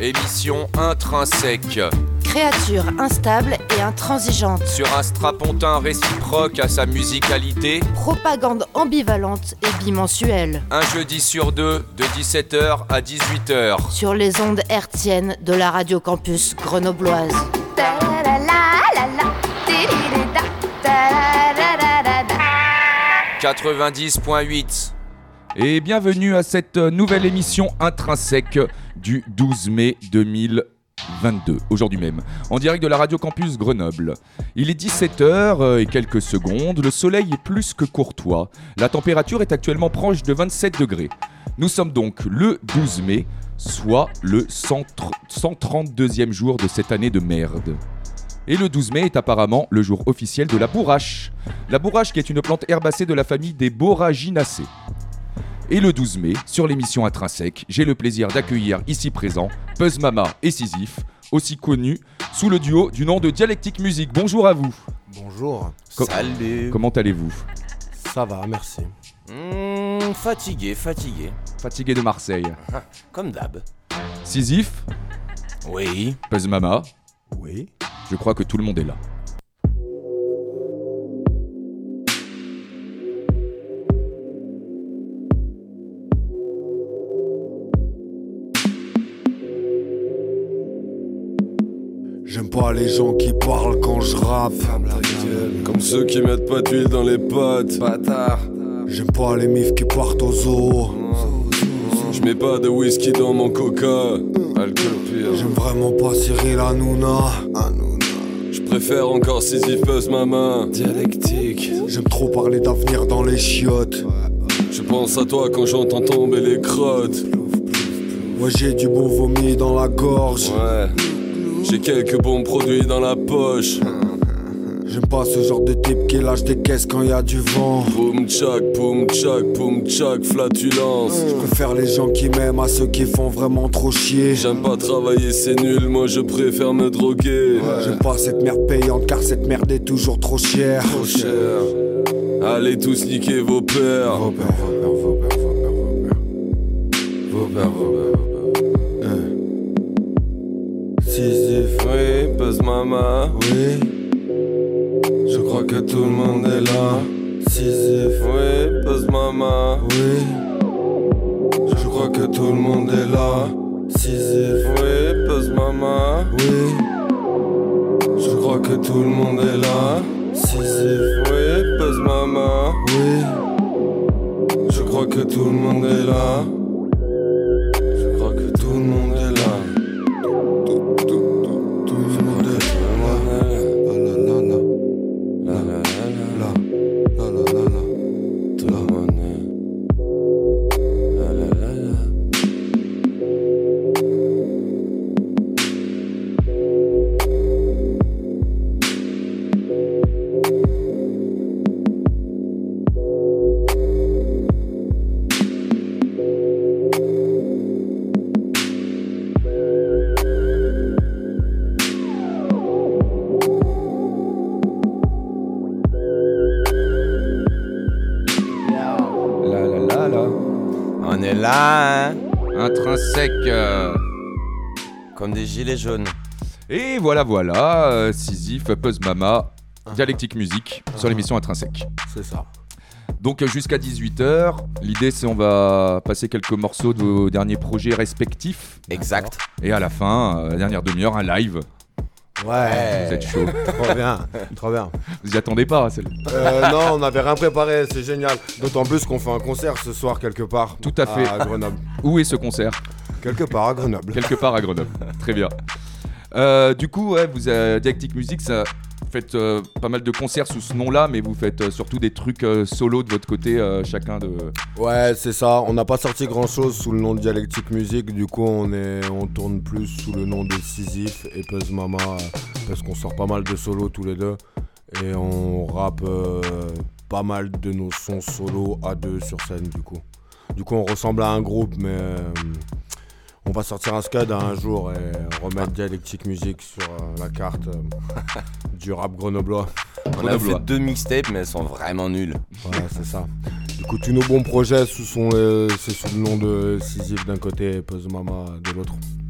Émission intrinsèque. Créature instable et intransigeante. Sur un strapontin réciproque à sa musicalité. Propagande ambivalente et bimensuelle. Un jeudi sur deux, de 17h à 18h. Sur les ondes hertziennes de la Radio Campus grenobloise. 90.8. Et bienvenue à cette nouvelle émission intrinsèque du 12 mai 2022, aujourd'hui même, en direct de la Radio Campus Grenoble. Il est 17h et quelques secondes, le soleil est plus que courtois, la température est actuellement proche de 27 degrés. Nous sommes donc le 12 mai, soit le 132e jour de cette année de merde. Et le 12 mai est apparemment le jour officiel de la bourrache. La bourrache qui est une plante herbacée de la famille des Boraginaceae. Et le 12 mai, sur l'émission Intrinsèque, j'ai le plaisir d'accueillir ici présents Puzz Mama et Sisyphe, aussi connus sous le duo du nom de Dialectique Musique. Bonjour à vous. Bonjour. Salut. Comment allez-vous ? Ça va, merci. Fatigué. Fatigué de Marseille. Comme d'hab. Sisyphe, Oui. Puzz Mama, Oui. je crois que tout le monde est là. J'aime pas les gens qui parlent quand je rappe. Comme ceux qui mettent pas d'huile dans les pâtes. Bâtard. J'aime pas les mifs qui partent au zoo. Je mets pas de whisky dans mon coca. Alcool pire. J'aime vraiment pas Cyril Hanouna. Je préfère encore Sisyphe Puzz Mama. Dialectique. J'aime trop parler d'avenir dans les chiottes. Je pense à toi quand j'entends tomber les crottes. Moi j'ai du bon vomi dans la gorge. Ouais. J'ai quelques bons produits dans la poche. J'aime pas ce genre de type qui lâche des caisses quand y a du vent. Poum tchak, flatulence. Je préfère les gens qui m'aiment à ceux qui font vraiment trop chier. J'aime pas travailler, c'est nul, moi je préfère me droguer. J'aime pas cette merde payante car cette merde est toujours trop chère. Trop cher. Allez tous niquer vos pères. Vos pères. Sisyphe, oui, Puzz Mama. Oui, Je crois que tout le monde est là. Sisyphe. Oui, Puzz Mama. Oui, Je crois que tout le monde est là. Sisyphe. Oui, Puzz Mama. Oui, Je crois que tout le monde est là. Sisyphe. Oui, Puzz Mama. Oui, Je crois que tout le monde est là. Je crois que tout le monde est là. tout le monde est Tout le monde est là. là. La la la la la. La la la la. La la la la. Tout le monde est. La la la la. On est là, hein. Intrinsèque. Comme des gilets jaunes. Et voilà, Sisyphe, Puzz Mama, Dialectique Musique, sur l'émission Intrinsèque. C'est ça. Donc jusqu'à 18h, l'idée c'est on va passer quelques morceaux de vos derniers projets respectifs. Exact. Et à la fin, la dernière demi-heure, un live. Ouais. Vous êtes chaud. Trop bien. Vous y attendez pas, Non, on n'avait rien préparé, c'est génial. D'autant plus qu'on fait un concert ce soir quelque part. Tout à fait. À Grenoble. Où est ce concert ? Quelque part à Grenoble. Quelque part à Grenoble. Très bien. Du coup, ouais, vous Dialectique Musique, ça vous faites pas mal de concerts sous ce nom-là, mais vous faites surtout des trucs solo de votre côté, chacun de... Ouais, c'est ça. On n'a pas sorti grand-chose sous le nom de Dialectique Musique. Du coup, on tourne plus sous le nom de Sisyphe et Puzz Mama parce qu'on sort pas mal de solos tous les deux. Et on rappe pas mal de nos sons solo à deux sur scène, du coup. Du coup, on ressemble à un groupe, mais... on va sortir un scud un jour et remettre Dialectique Musique sur la carte du rap grenoblois. On a fait 2 mixtapes, mais elles sont vraiment nulles. Voilà, c'est ça. Du coup, tous nos bons projets, c'est sous le nom de Sisyphe d'un côté et Puzz Mama de l'autre.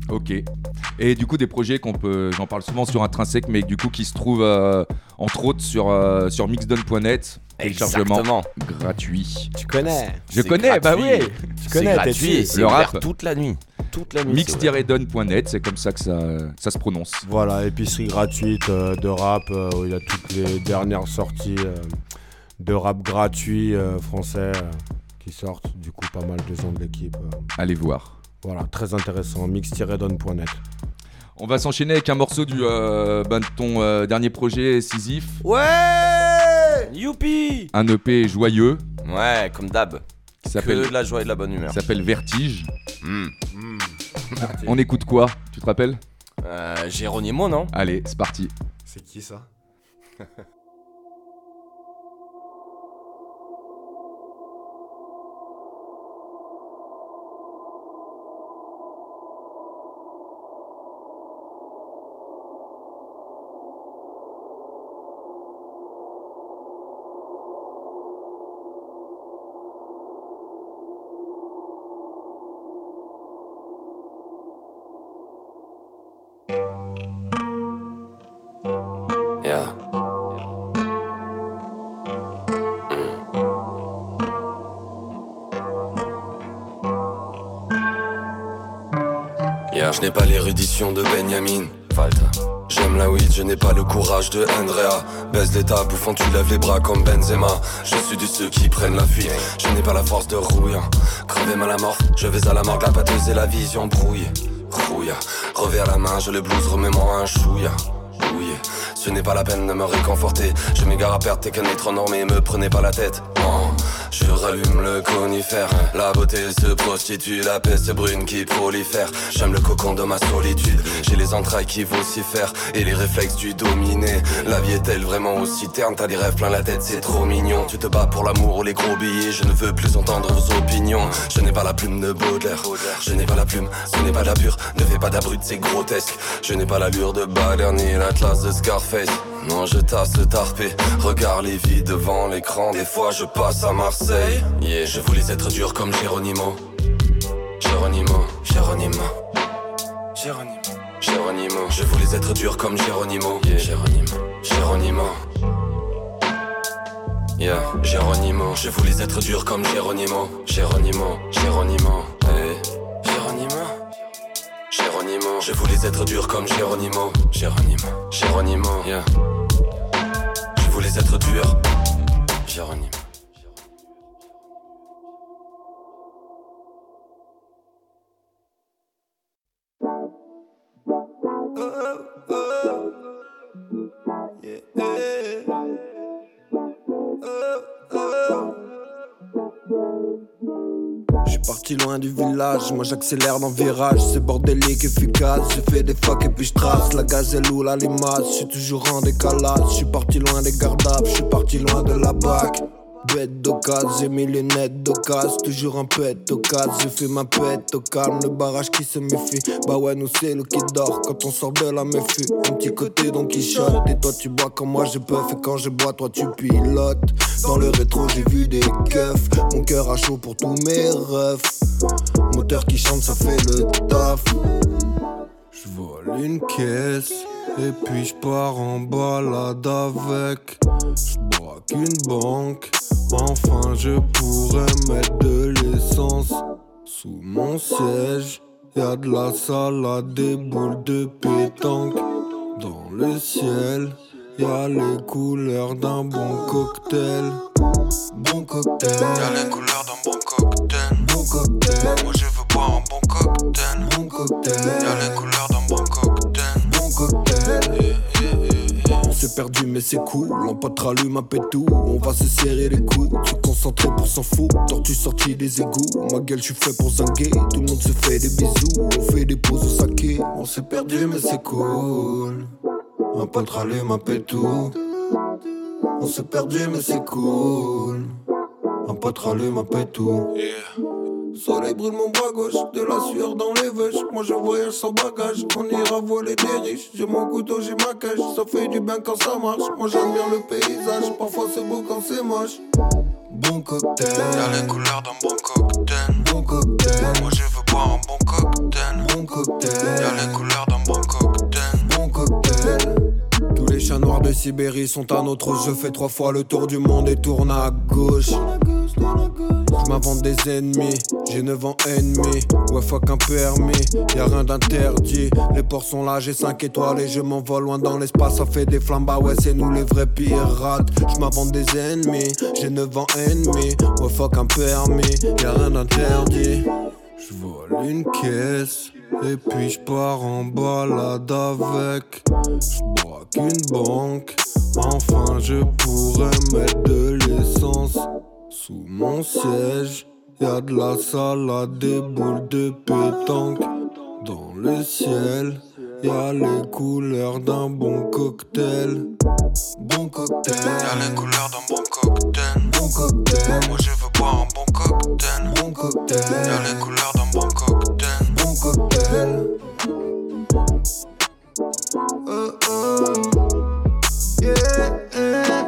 Ok. Et du coup, des projets j'en parle souvent sur Intrinsèque, mais du coup, qui se trouvent entre autres sur mixdown.net. Téléchargement gratuit. Tu connais? Je connais, gratuit. bah oui. Tu connais, c'est gratuit et c'est Le ouvert rap. toute la nuit. Mix-down.net, c'est comme ça que ça se prononce. Voilà, épicerie gratuite de rap, où il y a toutes les dernières sorties de rap gratuit français qui sortent. Du coup, pas mal de gens de l'équipe. Allez voir. Voilà, très intéressant, mix-down.net. On va s'enchaîner avec un morceau de ton dernier projet, Sisyphe. Ouais. Youpi. Un EP joyeux. Ouais, comme d'hab. Qui s'appelle, Que de la joie et de la bonne humeur. qui s'appelle Vertige. On écoute quoi? Tu te rappelles? Geronimo, non? Allez, c'est parti. C'est qui ça? Yeah. Yeah, je n'ai pas l'érudition de Benjamin. J'aime la weed, je n'ai pas le courage de Andrea. Baise l'état, bouffant, tu lèves les bras comme Benzema. Je suis de ceux qui prennent la fuite. Je n'ai pas la force de rouille. Crevé mal à mort, je vais à la morgue, la pâteuse et la vision brouille. Rouille, revers la main, je le blues, remets-moi un chouïa. Oui, ce n'est pas la peine de me réconforter. Je m'égare à perdre, t'es qu'un être normé, me prenez pas la tête. Oh, je rallume le conifère. La beauté se prostitue, la peste brune qui prolifère. J'aime le cocon de ma solitude. J'ai les entrailles qui vocifèrent et les réflexes du dominé. La vie est-elle vraiment aussi terne? T'as des rêves plein la tête, c'est trop mignon. Tu te bats pour l'amour ou les gros billets. Je ne veux plus entendre vos opinions. Je n'ai pas la plume de Baudelaire. Je n'ai pas la plume, ce n'est pas de la pure. Ne fais pas d'abrut, c'est grotesque. Je n'ai pas l'allure de Bader ni l'atlas de Scarface. Non, je tasse tarpé. Regarde les vies devant l'écran. Des fois je passe à Marseille. Yeah, je voulais être dur comme Geronimo. Geronimo, Geronimo, Geronimo, Geronimo. Je voulais être dur comme Geronimo. Yeah, Geronimo, Geronimo. Yeah, Geronimo. Je voulais être dur comme Geronimo. Geronimo, Geronimo. Hey, Geronimo. Geronimo, je voulais être dur comme Geronimo. Geronimo, Geronimo, yeah. Je voulais être dur, Geronimo. J'suis parti loin du village, moi j'accélère dans le virage. C'est bordélique, efficace, j'ai fait des fuck et puis j'trace la gazelle ou la limace, j'suis toujours en décalage. J'suis parti loin des gardables, j'suis parti loin de la BAC. Bête d'occasion, j'ai mis les lunettes d'occasion, toujours un pète d'occasion. J'ai fait ma pète au calme, le barrage qui se méfie. Bah ouais, nous c'est l'eau qui dort quand on sort de la méfue. Un petit côté Don Quichotte, et toi tu bois comme moi je peux. Et quand je bois, toi tu pilotes. Dans le rétro j'ai vu des keufs, mon cœur a chaud pour tous mes refs. Moteur qui chante, ça fait le taf. J'vole une caisse, et puis j'pars en balade avec. J'braque une banque, enfin je pourrais mettre de l'essence. Sous mon siège, y'a de la salade, des boules de pétanque. Dans le ciel, y'a les couleurs d'un bon cocktail. Bon cocktail, y'a les couleurs d'un bon cocktail. Bon cocktail, moi je veux boire un bon cocktail. Bon cocktail, y'a les couleurs d'un bon cocktail. Bon cocktail. On s'est perdu mais c'est cool, on pote rallume un pétou. On va se serrer les coudes, tu concentré pour s'en foutre. Tortue sortie des égouts, ma gueule j'suis fait pour zinguer. Tout le monde se fait des bisous, on fait des pauses au saké. On s'est perdu mais c'est cool, un pote rallume un pétou. On s'est perdu mais c'est cool, un pote rallume un pétou. Soleil brûle mon bras gauche, de la sueur dans les veuches. Moi je voyage sans bagage, on ira voler des riches. J'ai mon couteau, j'ai ma cache, ça fait du bien quand ça marche. Moi j'aime bien le paysage, parfois c'est beau quand c'est moche. Bon cocktail, y'a les couleurs d'un bon cocktail. Bon cocktail, moi je veux boire un bon cocktail. Bon cocktail, y'a les couleurs d'un bon cocktail. Bon cocktail. Tous les chats noirs de Sibérie sont à notre jeu. Fais 3 fois le tour du monde et tourne à gauche. Je m'invente des ennemis, j'ai 9 ans et demi. Ouais fuck un permis, y'a rien d'interdit. Les ports sont là, j'ai 5 étoiles et je m'envole loin dans l'espace. Ça fait des flammes, bah ouais c'est nous les vrais pirates. Je m'invente des ennemis, j'ai 9 ans et demi. Ouais fuck un permis, y'a rien d'interdit. Je vole une caisse et puis je pars en balade avec. Je braque une banque, enfin je pourrais mettre de l'essence. Sous mon siège, y'a de la salade, des boules de pétanque. Dans le ciel, y'a les couleurs d'un bon cocktail. Bon cocktail, y'a les couleurs d'un bon cocktail. Bon cocktail, moi je veux boire un bon cocktail. Bon cocktail, y'a les couleurs d'un bon cocktail. Bon cocktail. Yeah.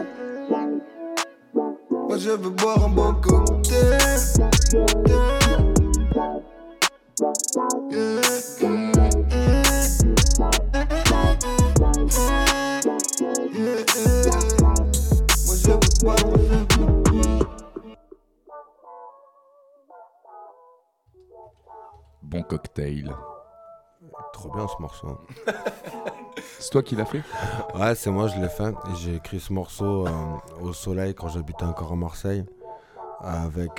Moi je veux boire un bon cocktail. Moi je veux boire, Bon cocktail. Trop bien ce morceau. C'est toi qui l'as fait? Ouais, c'est moi, je l'ai fait. Et j'ai écrit ce morceau au soleil quand j'habitais encore à Marseille. Avec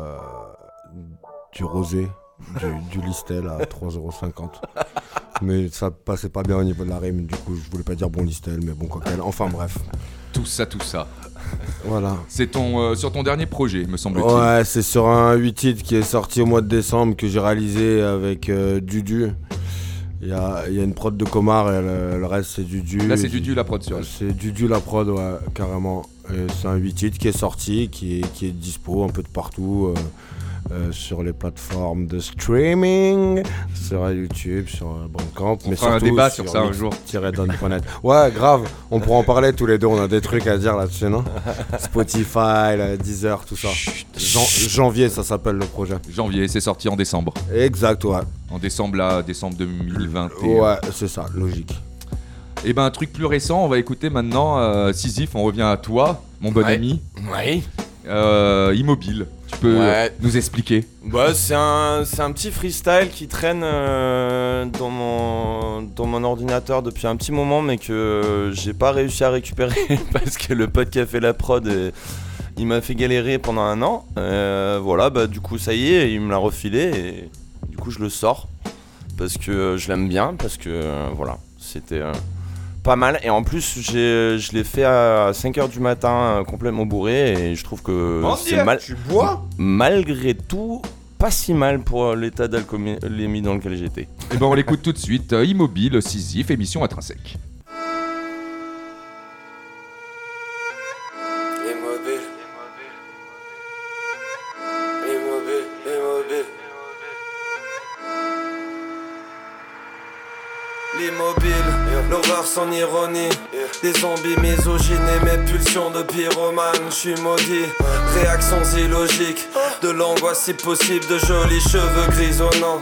du rosé, du Listel à 3,50€. Mais ça passait pas bien au niveau de la rime. Du coup, je voulais pas dire bon Listel, mais bon cocktail. Enfin bref. Tout ça. Voilà. C'est sur ton dernier projet, me semble-t-il. Ouais, c'est sur un 8 titres qui est sorti au mois de décembre que j'ai réalisé avec Dudu. Il y a une prod de Comar et le reste c'est Dudu. Là c'est Dudu la prod sur elle. C'est Dudu la prod, ouais, carrément. Et c'est un 8 titres qui est sorti, qui est dispo un peu de partout. Sur les plateformes de streaming, sur YouTube, sur Bandcamp. On fera un débat sur ça un jour. -down.net. Ouais, grave, on pourra en parler tous les deux, on a des trucs à dire là-dessus, non? Spotify, Deezer, tout ça. Janvier, ça s'appelle le projet. Janvier, c'est sorti en décembre. Exact, ouais. En décembre 2021. Ouais, c'est ça, logique. Et ben un truc plus récent, on va écouter maintenant Sisyphe, on revient à toi, mon bon ami. Ouais. Immobile. Tu peux nous expliquer? Bah, c'est un petit freestyle qui traîne dans mon ordinateur depuis un petit moment, mais que j'ai pas réussi à récupérer parce que le pote qui a fait la prod, il m'a fait galérer pendant 1 an. Voilà, bah du coup ça y est, il me l'a refilé et du coup je le sors parce que je l'aime bien, parce que voilà, c'était pas mal. Et en plus je l'ai fait à 5h du matin complètement bourré et je trouve que c'est Tu bois? malgré tout pas si mal pour l'état d'alcoolémie dans lequel j'étais. Et ben on l'écoute tout de suite. Immobile, Sisyphe, émission intrinsèque. L'immobile, l'horreur sans ironie. Des zombies misogynes et mes pulsions de pyromane. J'suis maudit, réactions illogiques. De l'angoisse si possible, de jolis cheveux grisonnants.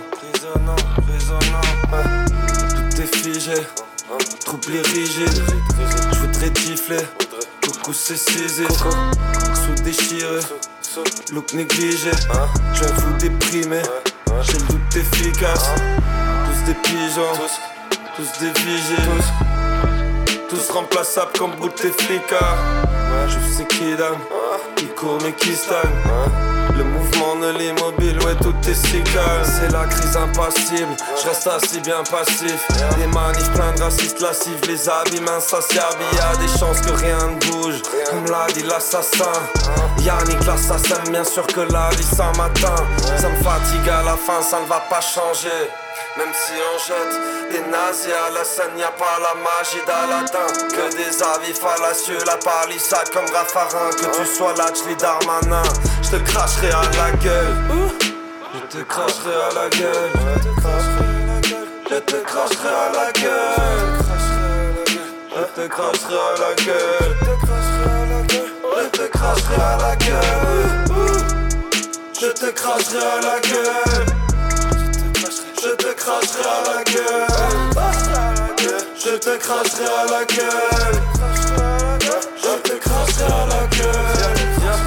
Tout est figé, trouble rigide. J'voudrais gifler, coucou c'est cisé. Sous déchiré, look négligé. J'viens vous déprimer, j'ai le doute efficace. Tous des pigeons, tous des vigés, tous remplaçables comme Bouteflika. Je sais qui dame, qui court mais qui stagne. Le mouvement de l'immobile, ouais tout est si calme. C'est la crise impassible, je reste assis bien passif. Des manifs plein de racistes lascifs, les abîmes insatiables. Y'a des chances que rien ne bouge, comme l'a dit l'assassin Yannick l'assassin, bien sûr que la vie ça m'atteint. Ça me fatigue à la fin, ça ne va pas changer. Même si on jette des nazis à la scène, y'a pas la magie d'Aladin. Que des avis fallacieux, la palissade comme Raffarin. Que tu sois Lachli Darmanin, j'te cracherai à la gueule. te cracherai à la gueule. Je te cracherai à la gueule. Je te cracherai à la gueule. Je te cracherai à la gueule. Je te cracherai à la gueule. Je te cracherai à la gueule. Je te cracherai à la gueule. Je te cracherai à la gueule.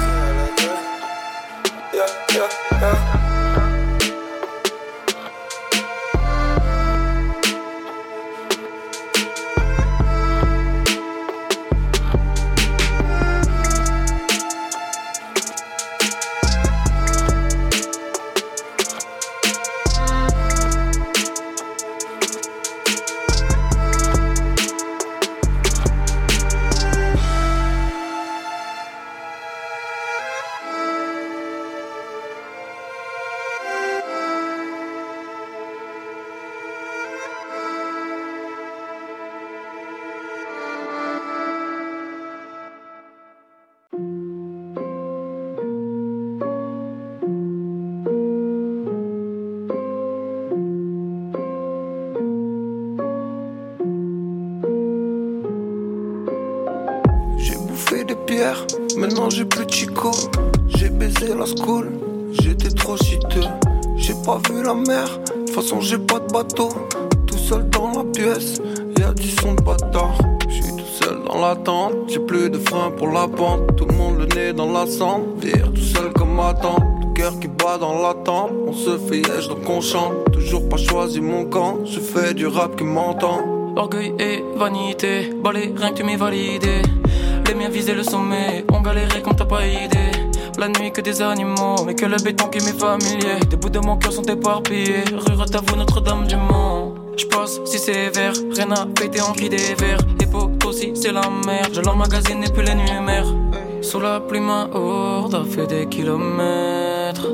Maintenant j'ai plus de chico, j'ai baisé la school, j'étais trop chiteux, j'ai pas vu la mer, de toute façon j'ai pas de bateau, tout seul dans la pièce, y'a du son de bâtard, j'suis tout seul dans la tente, j'ai plus de frein pour la pente, tout le monde le nez dans la cendre, vire tout seul comme ma tante, le cœur qui bat dans la tempe, on se fait yèche donc on chante, toujours pas choisi mon camp, je fais du rap qui m'entend. Orgueil et vanité, balai, rien que tu m'es validé. Les miens visaient le sommet, on galérait comme t'as pas idée. La nuit que des animaux, mais que le béton qui m'est familier. Des bouts de mon cœur sont éparpillés, rue Ratavou, Notre-Dame du Mont. J'passe si sévère, rien à péter en cri des verres. Et poteaux si c'est la mer, je l'emmagasine et plus les numéros. Sous la plume à horde, a fait des kilomètres.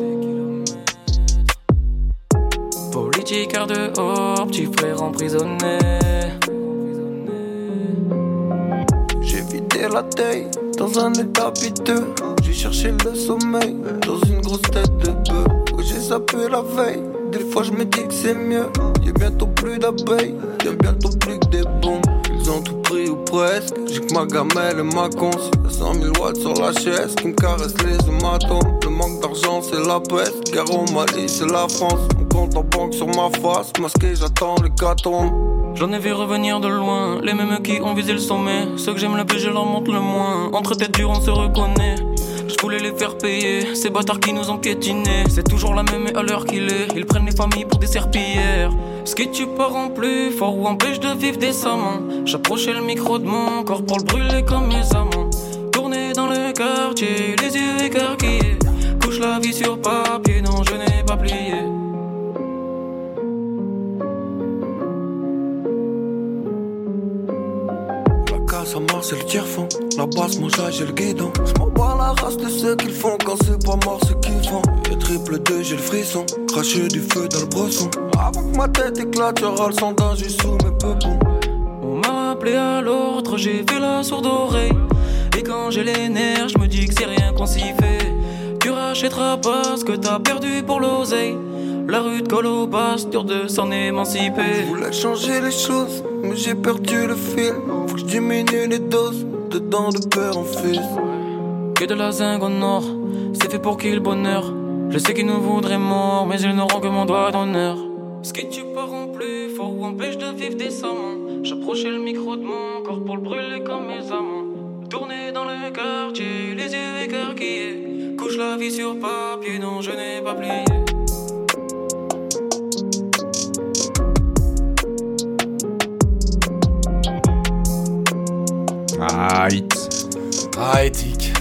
Politique art dehors, petit frère emprisonné. La taille, dans un état piteux, j'ai cherché le sommeil, dans une grosse tête de bœuf, où j'ai zappé la veille, des fois je me dis que c'est mieux, y'a bientôt plus d'abeilles, y'a bientôt plus que des bombes, ils ont tout pris ou presque, j'ai que ma gamelle et ma conce, y'a 100 000 watts sur la chaise, qui me caresse les hématomes, le manque d'argent c'est la peste, guerre au Mali c'est la France, on compte en banque sur ma face, masqué j'attends les cartons. J'en ai vu revenir de loin, les mêmes qui ont visé le sommet. Ceux que j'aime le plus, je leur montre le moins. Entre têtes dures, on se reconnaît. Je voulais les faire payer, ces bâtards qui nous ont piétinés. C'est toujours la même et à l'heure qu'il est. Ils prennent les familles pour des serpillères. Ce qui tue pas rend plus fort ou empêche de vivre décemment. J'approchais le micro de mon corps pour le brûler comme mes amants. Tourner dans le quartier, les yeux écarquillés. Couche la vie sur papier, non je n'ai pas plié. Ça marche, c'est le tiers-fond. La basse, mon chat, j'ai le guidon. J'm'en bats la race de ceux qu'ils font quand c'est pas mort, ceux qui font. Y'a triple 2, j'ai le frisson. Cracher du feu dans le bresson. Avant que ma tête éclate, y'aura le sondage, j'ai sous mes peupons. On m'a appelé à l'ordre, j'ai fait la sourde oreille. Et quand j'ai les nerfs, j'me dis que c'est rien qu'on s'y fait. Tu rachèteras pas ce que t'as perdu pour l'oseille. La rue de Colobas, dur de s'en émanciper. Je voulais changer les choses, mais j'ai perdu le fil. Faut que je diminue les doses, dedans de père en fils. Que de la zingue au nord, c'est fait pour qui le bonheur. Je sais qu'ils nous voudraient morts, mais ils n'auront que mon doigt d'honneur. Ce qui tue pas rend plus fort ou empêche de vivre décemment. J'approchais le micro de mon corps pour le brûler comme mes amants. Tourner dans le quartier, les yeux écarquillés. Couche la vie sur papier, non je n'ai pas plié. Ah, éthique.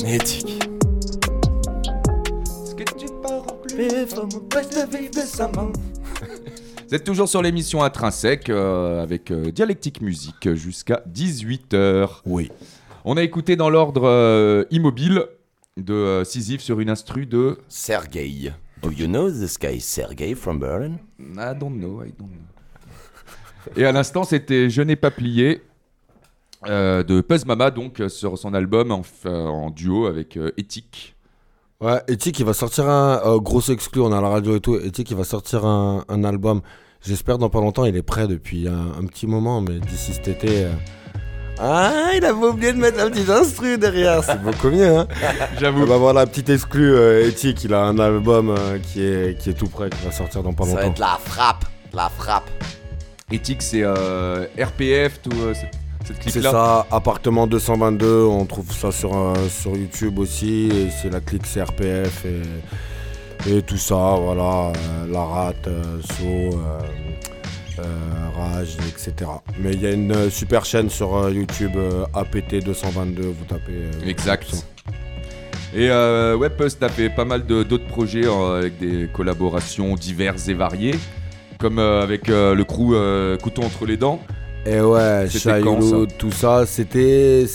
Ce que tu pars en plus, faut m'empêcher de vivre décemment. Vous êtes toujours sur l'émission Intrinsèque avec Dialectique Musique jusqu'à 18h. Oui. On a écouté dans l'ordre Immobile de Sisyphe sur une instru de Sergei. Do you know this guy Sergei from Berlin? I don't know. Et à l'instant, c'était Je n'ai pas plié de Puzz Mama, donc sur son album en duo avec Éthique. Ouais, Ethic, il va sortir un gros exclu, on a la radio et tout. Ethic, il va sortir un album. J'espère dans pas longtemps, il est prêt depuis un petit moment, mais d'ici cet été. Ah, il avait oublié de mettre un petit instru derrière, c'est beaucoup mieux, hein. J'avoue. Bah voilà, petit exclu, Ethic, il a un album qui est tout prêt, qui va sortir dans pas longtemps. Ça va être la frappe. Ethic, c'est RPF, tout cette clique-là. C'est ça, appartement 222, on trouve ça sur YouTube aussi, et c'est la clique CRPF et tout ça, voilà, la rate, So, Rage, etc. Mais il y a une super chaîne sur YouTube, APT 222, vous tapez. Exact. Et ouais, Puss, t'as fait pas mal d'autres projets avec des collaborations diverses et variées, comme avec le crew Couteau entre les dents. Et ouais, C'était quand, ça Chaillot, tout ça, c'est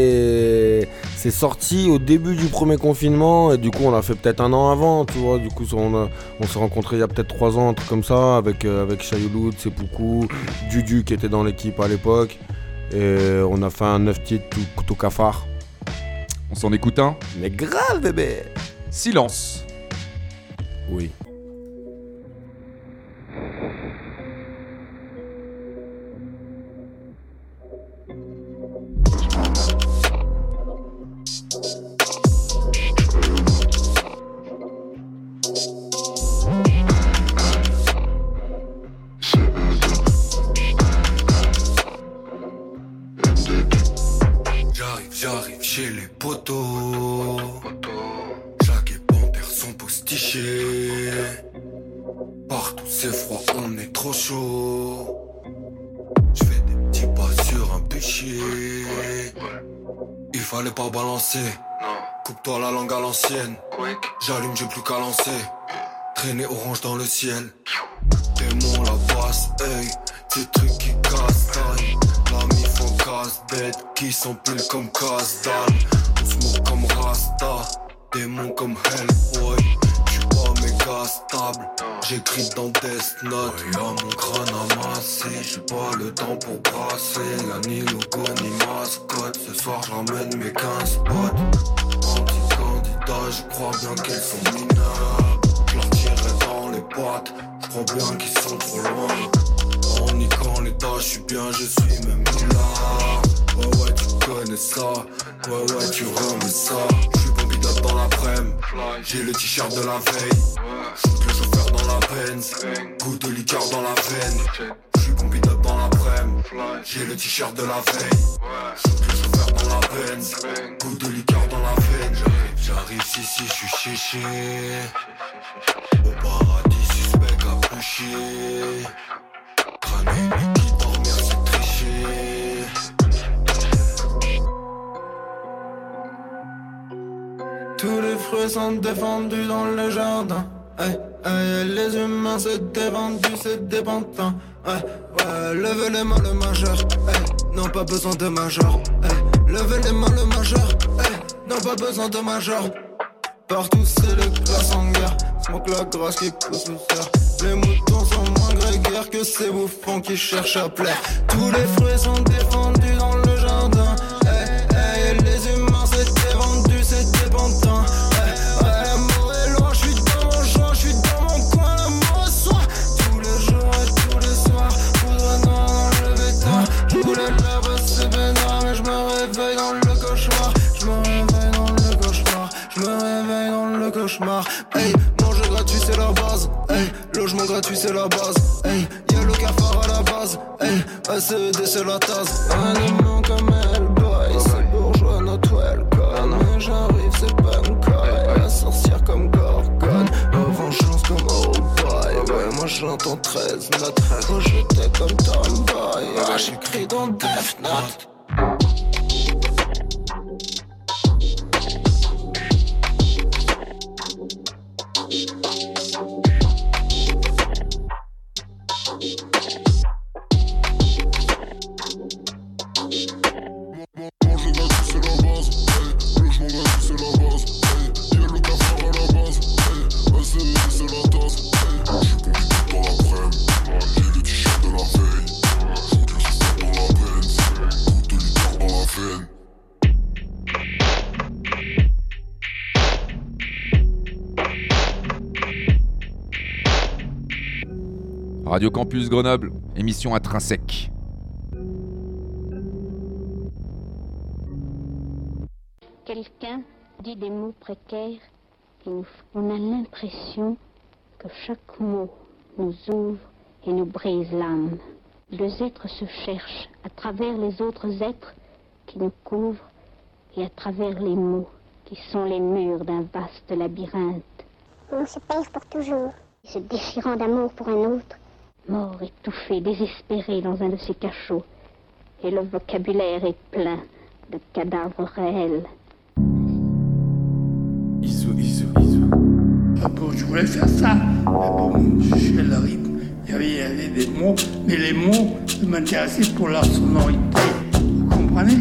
sorti au début du premier confinement, et du coup on l'a fait peut-être un an avant, tu vois, du coup on s'est rencontrés il y a peut-être 3 ans, un truc comme ça, avec Chaillot, Seppuku, Dudu qui était dans l'équipe à l'époque, et on a fait un 9 titres tout cafard. On s'en écoute un. Mais grave bébé. Silence. Oui. J'arrive chez les potos. Chaque épan perd son postiché. Partout c'est froid, on est trop chaud. J'fais des petits pas sur un péché. Il fallait pas balancer. Coupe-toi la langue à l'ancienne. J'allume, j'ai plus qu'à lancer. Traîner orange dans le ciel. Démon la basse, hey. Ces trucs qui cassent taille. La mif en casse-bête qui s'empile comme casse-dalle. On se moque comme Rasta. Démon comme Hellboy. J'suis pas méga stable. J'écris dans Death Note. Y'a mon crâne amassé. J'ai pas le temps pour brasser. Y'a ni logo ni mascotte. Ce soir j'ramène mes 15 potes. Anti-candidats, je crois bien qu'elles sont minables. J'leur tirerai dans les pattes. J'crois bien qu'ils sont trop loin. En niquant l'état, j'suis bien, je suis même là. Ouais, tu connais ça. Ouais, tu remets ça. J'suis Bobby-Dop dans l'après-midi. J'ai le t-shirt de la veille. Shoot le chauffeur dans la Benz. Goutte de liqueur dans la veine. J'suis Bobby-Dop dans l'après-midi. J'ai le t-shirt de la veille. Shoot le chauffeur dans la Benz. Goutte de liqueur dans la veine. J'arrive ici, j'suis chéché. Au paradis, suspect capuché. Cramer, qui dormir, c'est tricher. Tous les fruits sont défendus dans le jardin. Hey, hey, les humains s'étaient vendus, c'est dépendant. Ouais, levez les mains le majeur. Hey, non pas besoin de major. Hey, levez les mains le majeur. Hey, non pas besoin de major. Partout c'est les classes en guerre. Smoke la grâce qui pousse le fer. Les moutons sont moins grégaires que ces bouffons qui cherchent à plaire. Tous les fruits sont défendus dans le jardin. Hey, hey, les humains s'étaient vendus, c'est dépendant. Ouais, l'amour est loin, j'suis dans mon joint, j'suis dans mon coin, l'amour est soin. Tous les jours et tous les soirs, poudre noire dans le béton. J'voulais la passer bénard, mais j'me réveille dans le cauchemar. J'me réveille dans le cauchemar, j'me réveille dans le cauchemar. Hey, manger gratuit c'est la base. Hey, logement gratuit c'est la base. Hey, y'a le cafard à la base. Hey, ACED c'est la tasse. Animaux comme Hellboy, c'est bourgeois notre welcome. Mais j'arrive c'est Bankai, la sorcière comme Gorgon. Oh vengeance comme Old Boy. Ouais moi j'entends 13 notes. Oh j'étais comme Tomboy. J'écris dans Death Note. J'ai le t-shirt de la veille. Shoot le chauffeur dans la Benz. Radio Campus Grenoble, émission Intrinsèque. Quelqu'un dit des mots précaires et on a l'impression que chaque mot nous ouvre et nous brise l'âme. Les êtres se cherchent à travers les autres êtres qui nous couvrent et à travers les mots qui sont les murs d'un vaste labyrinthe. On se perd pour toujours. Se déchirant d'amour pour un autre, mort, étouffé, désespéré dans un de ces cachots. Et le vocabulaire est plein de cadavres réels. Isou. Ah bon, je voulais faire ça. Mais bon, chez le rythme, il y avait des mots, mais les mots m'intéressaient pour leur sonorité. Vous comprenez?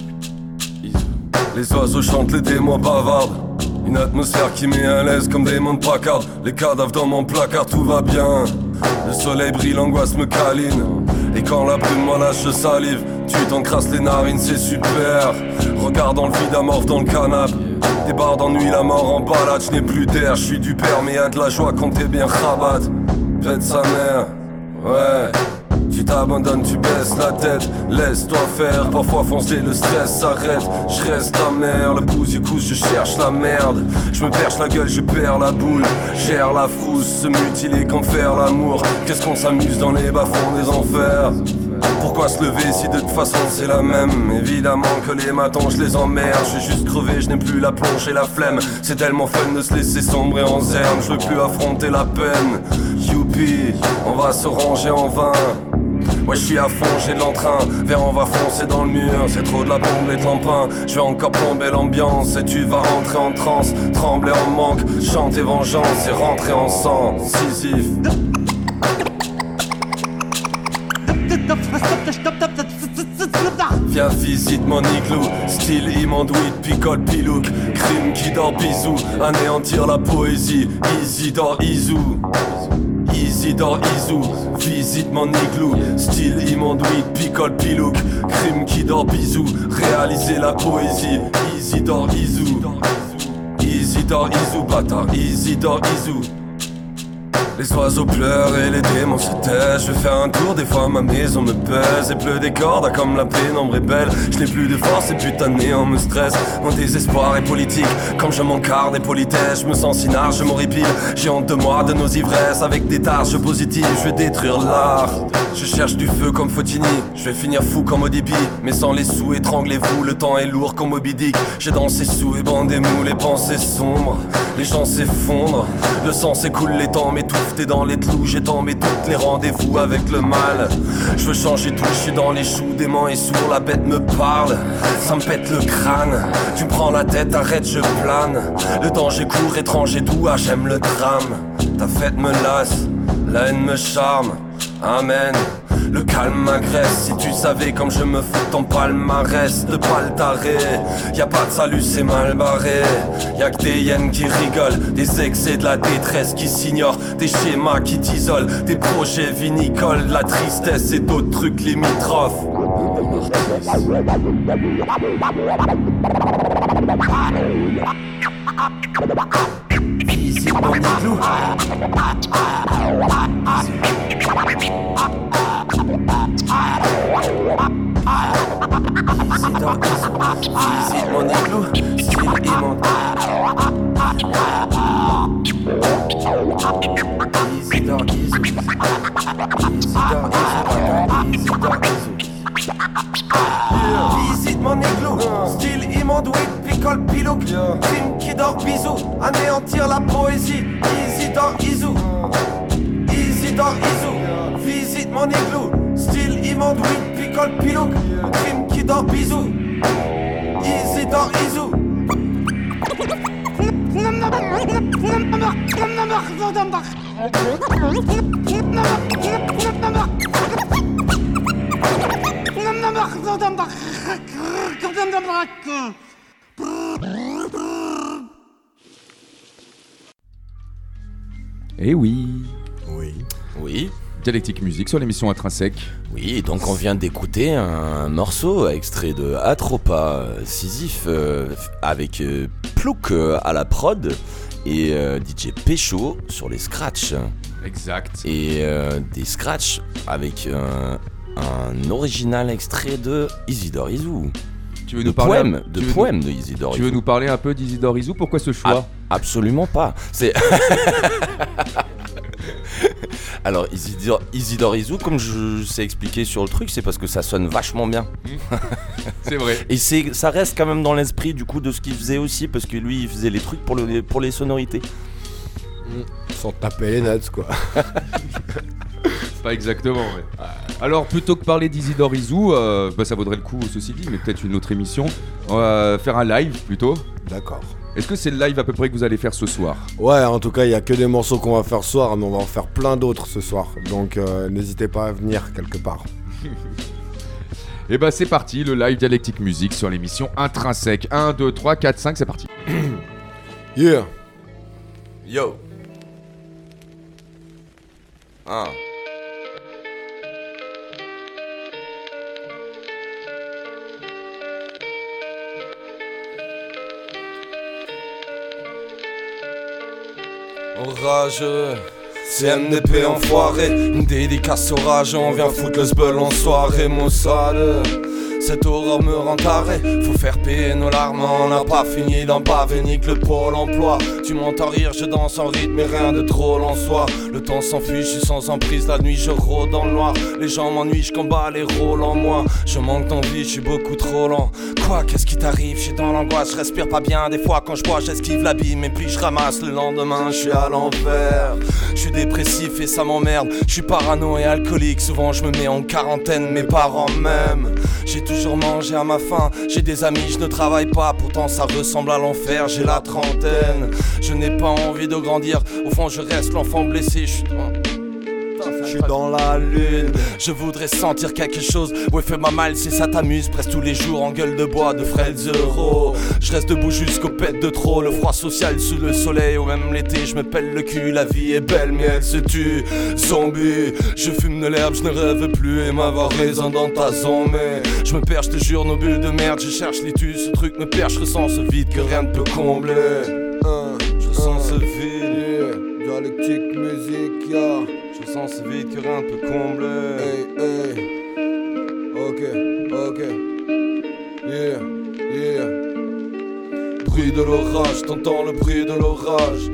Les oiseaux chantent, les témoins bavardent. Une atmosphère qui met à l'aise comme des mondes Packard. Les cadavres dans mon placard, tout va bien. Le soleil brille, l'angoisse me câline. Et quand la brume m'enlâche, je salive. Tu t'encrasses les narines, c'est super. Regarde dans le vide, amorphe dans le canapé. Des barres d'ennui, la mort en balade. Je n'ai plus d'air, je suis du père, mais y'a de la joie quand t'es bien rabat. Pète sa mère, ouais. Tu t'abandonnes, tu baisses la tête, laisse-toi faire. Parfois foncé, le stress s'arrête. Je reste amer, le pouce du coup, je cherche la merde. Je me perche la gueule, je perds la boule. Gère la frousse, se mutiler comme faire l'amour. Qu'est-ce qu'on s'amuse dans les bas-fonds des enfers. Pourquoi se lever si de toute façon c'est la même? Évidemment que les matins je les emmerde. Je suis juste crevé, je n'ai plus la plonge et la flemme. C'est tellement fun de se laisser sombrer en zerne. Je veux plus affronter la peine. Youpi, on va se ranger en vain. Ouais, je suis à fond, j'ai de l'entrain. Vers on va foncer dans le mur. C'est trop de la bombe et de l'emprunt. Je vais encore plomber l'ambiance. Et tu vas rentrer en transe. Trembler en manque. Chanter vengeance et rentrer en sang. Sisyphe. Viens visite mon igloo. Style imandouit, picole pilouk. Crime qui dort bisou. Anéantir la poésie. Isidore Isou. Isidore Isou, visite mon igloo. Style imandouit, picole pilouk. Crime qui dort bisou. Réaliser la poésie. Isidore Isou. Isidore Isou, bâtard. Isidore Isou. Les oiseaux pleurent et les démons se taisent. Je vais faire un tour, des fois ma maison me pèse. Et pleut des cordes, comme la pénombre est belle. Je n'ai plus de force et putain de néant me stresse. Mon désespoir est politique, comme je m'encarre des politesses. Je me sens si large, je m'horripile. J'ai honte de moi, de nos ivresses. Avec des targes positives, je vais détruire l'art. Je cherche du feu comme Fotini. Je vais finir fou comme Odibi. Mais sans les sous, étranglez-vous, le temps est lourd comme Moby Dick. J'ai dansé sous et bandé mou, les pensées sombres. Les gens s'effondrent, le sang s'écoule, les temps m'étouffent. T'es dans les clous, j'étends mes toutes les rendez-vous avec le mal. Je veux changer tout, je suis dans les choux, dément et sourd, la bête me parle. Ça me pète le crâne, tu me prends la tête, arrête, je plane. Le danger court, étrange et doux, ah j'aime le drame. Ta fête me lasse, la haine me charme, amen. Le calme m'agresse, si tu savais comme je me fous ton palmarès de paltaré. Y'a pas de salut, c'est mal barré. Y'a que des hyènes qui rigolent, des excès de la détresse qui s'ignorent, des schémas qui t'isolent, des projets vinicoles, de la tristesse et d'autres trucs limitrophes. Visite mon igloo. Visite mon igloo, style immonde. Isidore Isou. Visite mon igloo, style immonde, picole pilouk. Crime qui dort bisou, anéantir la poésie. Isidore Isou. Isidore Isou. Visite mon igloo, style immonde, picole pilouk. Crime qui dort bisou. Isidore Isou. Eh oui. Oui. Dialectique Musique sur l'émission Intrinsèque. Oui, donc on vient d'écouter un morceau extrait de Atropa Sisyphe avec Plouk à la prod et DJ Pécho sur les scratchs. Exact. Et des scratchs avec un original extrait de Isidore Izou. Tu veux nous parler poème de Isidore Izou. Tu veux nous parler un peu d'Isidore Izou? Pourquoi ce choix? Absolument pas. C'est alors Isidore Izou, comme je sais expliquer sur le truc, c'est parce que ça sonne vachement bien. C'est vrai. Et ça reste quand même dans l'esprit du coup de ce qu'il faisait aussi, parce que lui il faisait les trucs pour les sonorités. Sans taper les notes quoi. Pas exactement, ouais. Alors, plutôt que parler d'Isidore Izou, ça vaudrait le coup, ceci dit, mais peut-être une autre émission. On va faire un live plutôt. D'accord. Est-ce que c'est le live à peu près que vous allez faire ce soir? Ouais, en tout cas, il n'y a que des morceaux qu'on va faire ce soir, mais on va en faire plein d'autres ce soir. Donc, n'hésitez pas à venir quelque part. Et bah, c'est parti, le live Dialectique Musique sur l'émission Intrinsèque. 1, 2, 3, 4, 5, c'est parti. Yeah. Yo. Ah. Orageux, CMDP enfoiré, une dédicace au rage, on vient foutre le sbeul en soirée, mon sale. Cette horreur me rend taré, faut faire payer nos larmes, on n'a pas fini d'en baver, nique le pôle emploi. Tu m'entends rire, je danse en rythme et rien de drôle en soi. Le temps s'enfuit, je suis sans emprise, la nuit je rôde dans le noir. Les gens m'ennuient, je combats les rôles en moi. Je manque d'envie, je suis beaucoup trop lent. Quoi, qu'est-ce qui t'arrive? Je suis dans l'angoisse, je respire pas bien. Des fois quand je bois, j'esquive l'abîme et puis je ramasse le lendemain, je suis à l'envers. Je suis dépressif et ça m'emmerde, je suis parano et alcoolique. Souvent je me mets en quarantaine, mes parents m'aiment. J'ai toujours mangé à ma faim, j'ai des amis, je ne travaille pas. Pourtant ça ressemble à l'enfer, j'ai la trentaine. Je n'ai pas envie de grandir, au fond je reste l'enfant blessé. Je suis dans la lune, je voudrais sentir quelque chose. Ouais, fais-moi mal si ça t'amuse. Presque tous les jours en gueule de bois de Fred Zero. Je reste debout jusqu'au pète de trop. Le froid social sous le soleil, ou même l'été, je me pèle le cul. La vie est belle mais elle se tue. Zombie, je fume de l'herbe, je ne rêve plus. Et m'avoir raison dans ta zone. Mais je me perds, je te jure, nos bulles de merde. Je cherche les tu, ce truc me perd. Je ressens ce vide que rien ne peut combler. Je ressens ce vide. Dialectique musique, yeah. Je sens ce vide que rien ne peut combler. Hey, ok. Yeah. Bruit de l'orage, t'entends le bruit de l'orage.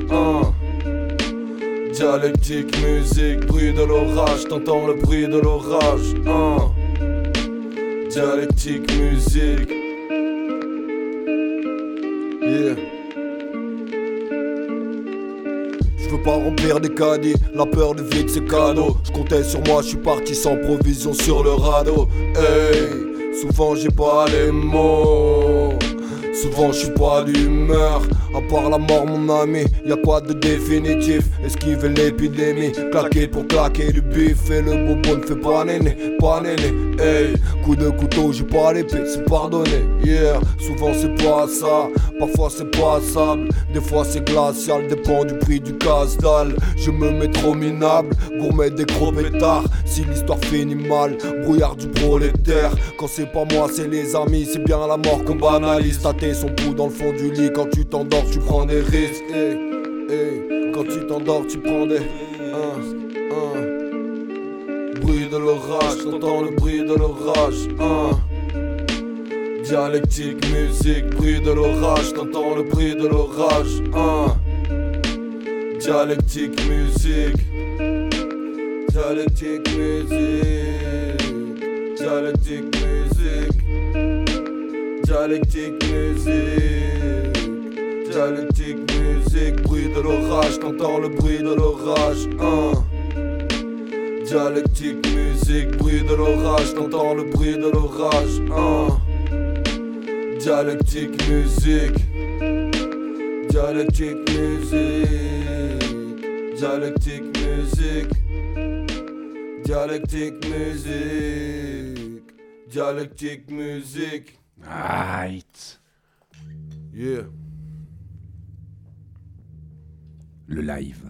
Dialectique musique, bruit de l'orage, t'entends le bruit de l'orage. Dialectique musique. Yeah. Je veux pas remplir des caddies, la peur du vide c'est cadeau. Je comptais sur moi, je suis parti sans provision sur le radeau. Hey, souvent j'ai pas les mots. Souvent je suis pas d'humeur. À part la mort mon ami, y'a quoi de définitif? Esquiver l'épidémie, claquer pour claquer du bif. Et le bobo ne fait pas néné. Hey, coup de couteau, j'ai pas l'épée, c'est pardonné. Yeah, souvent c'est pas ça, parfois c'est passable. Des fois c'est glacial, dépend du prix du casse-dalle. Je me mets trop minable, gourmet des gros pétards. Si l'histoire finit mal, brouillard du prolétaire. Quand c'est pas moi, c'est les amis, c'est bien la mort qu'on banalise. Tâter son pouls dans le fond du lit, quand tu t'endors, tu prends des risques. Quand tu t'endors, tu prends des... Bruit de l'orage, t'entends le bruit de l'orage. Dialectique musique, bruit de l'orage, t'entends le bruit de l'orage. Dialectique musique. Dialectique musique. Dialectique musique. Dialectique musique. Dialectique musique, bruit de l'orage, t'entends le bruit de l'orage. Dialectique musique, bruit de l'orage, t'entends le bruit de l'orage. Dialectique musique. Dialectique musique. Dialectique musique. Dialectique musique. Dialectique musique. Right. Yeah. Le live.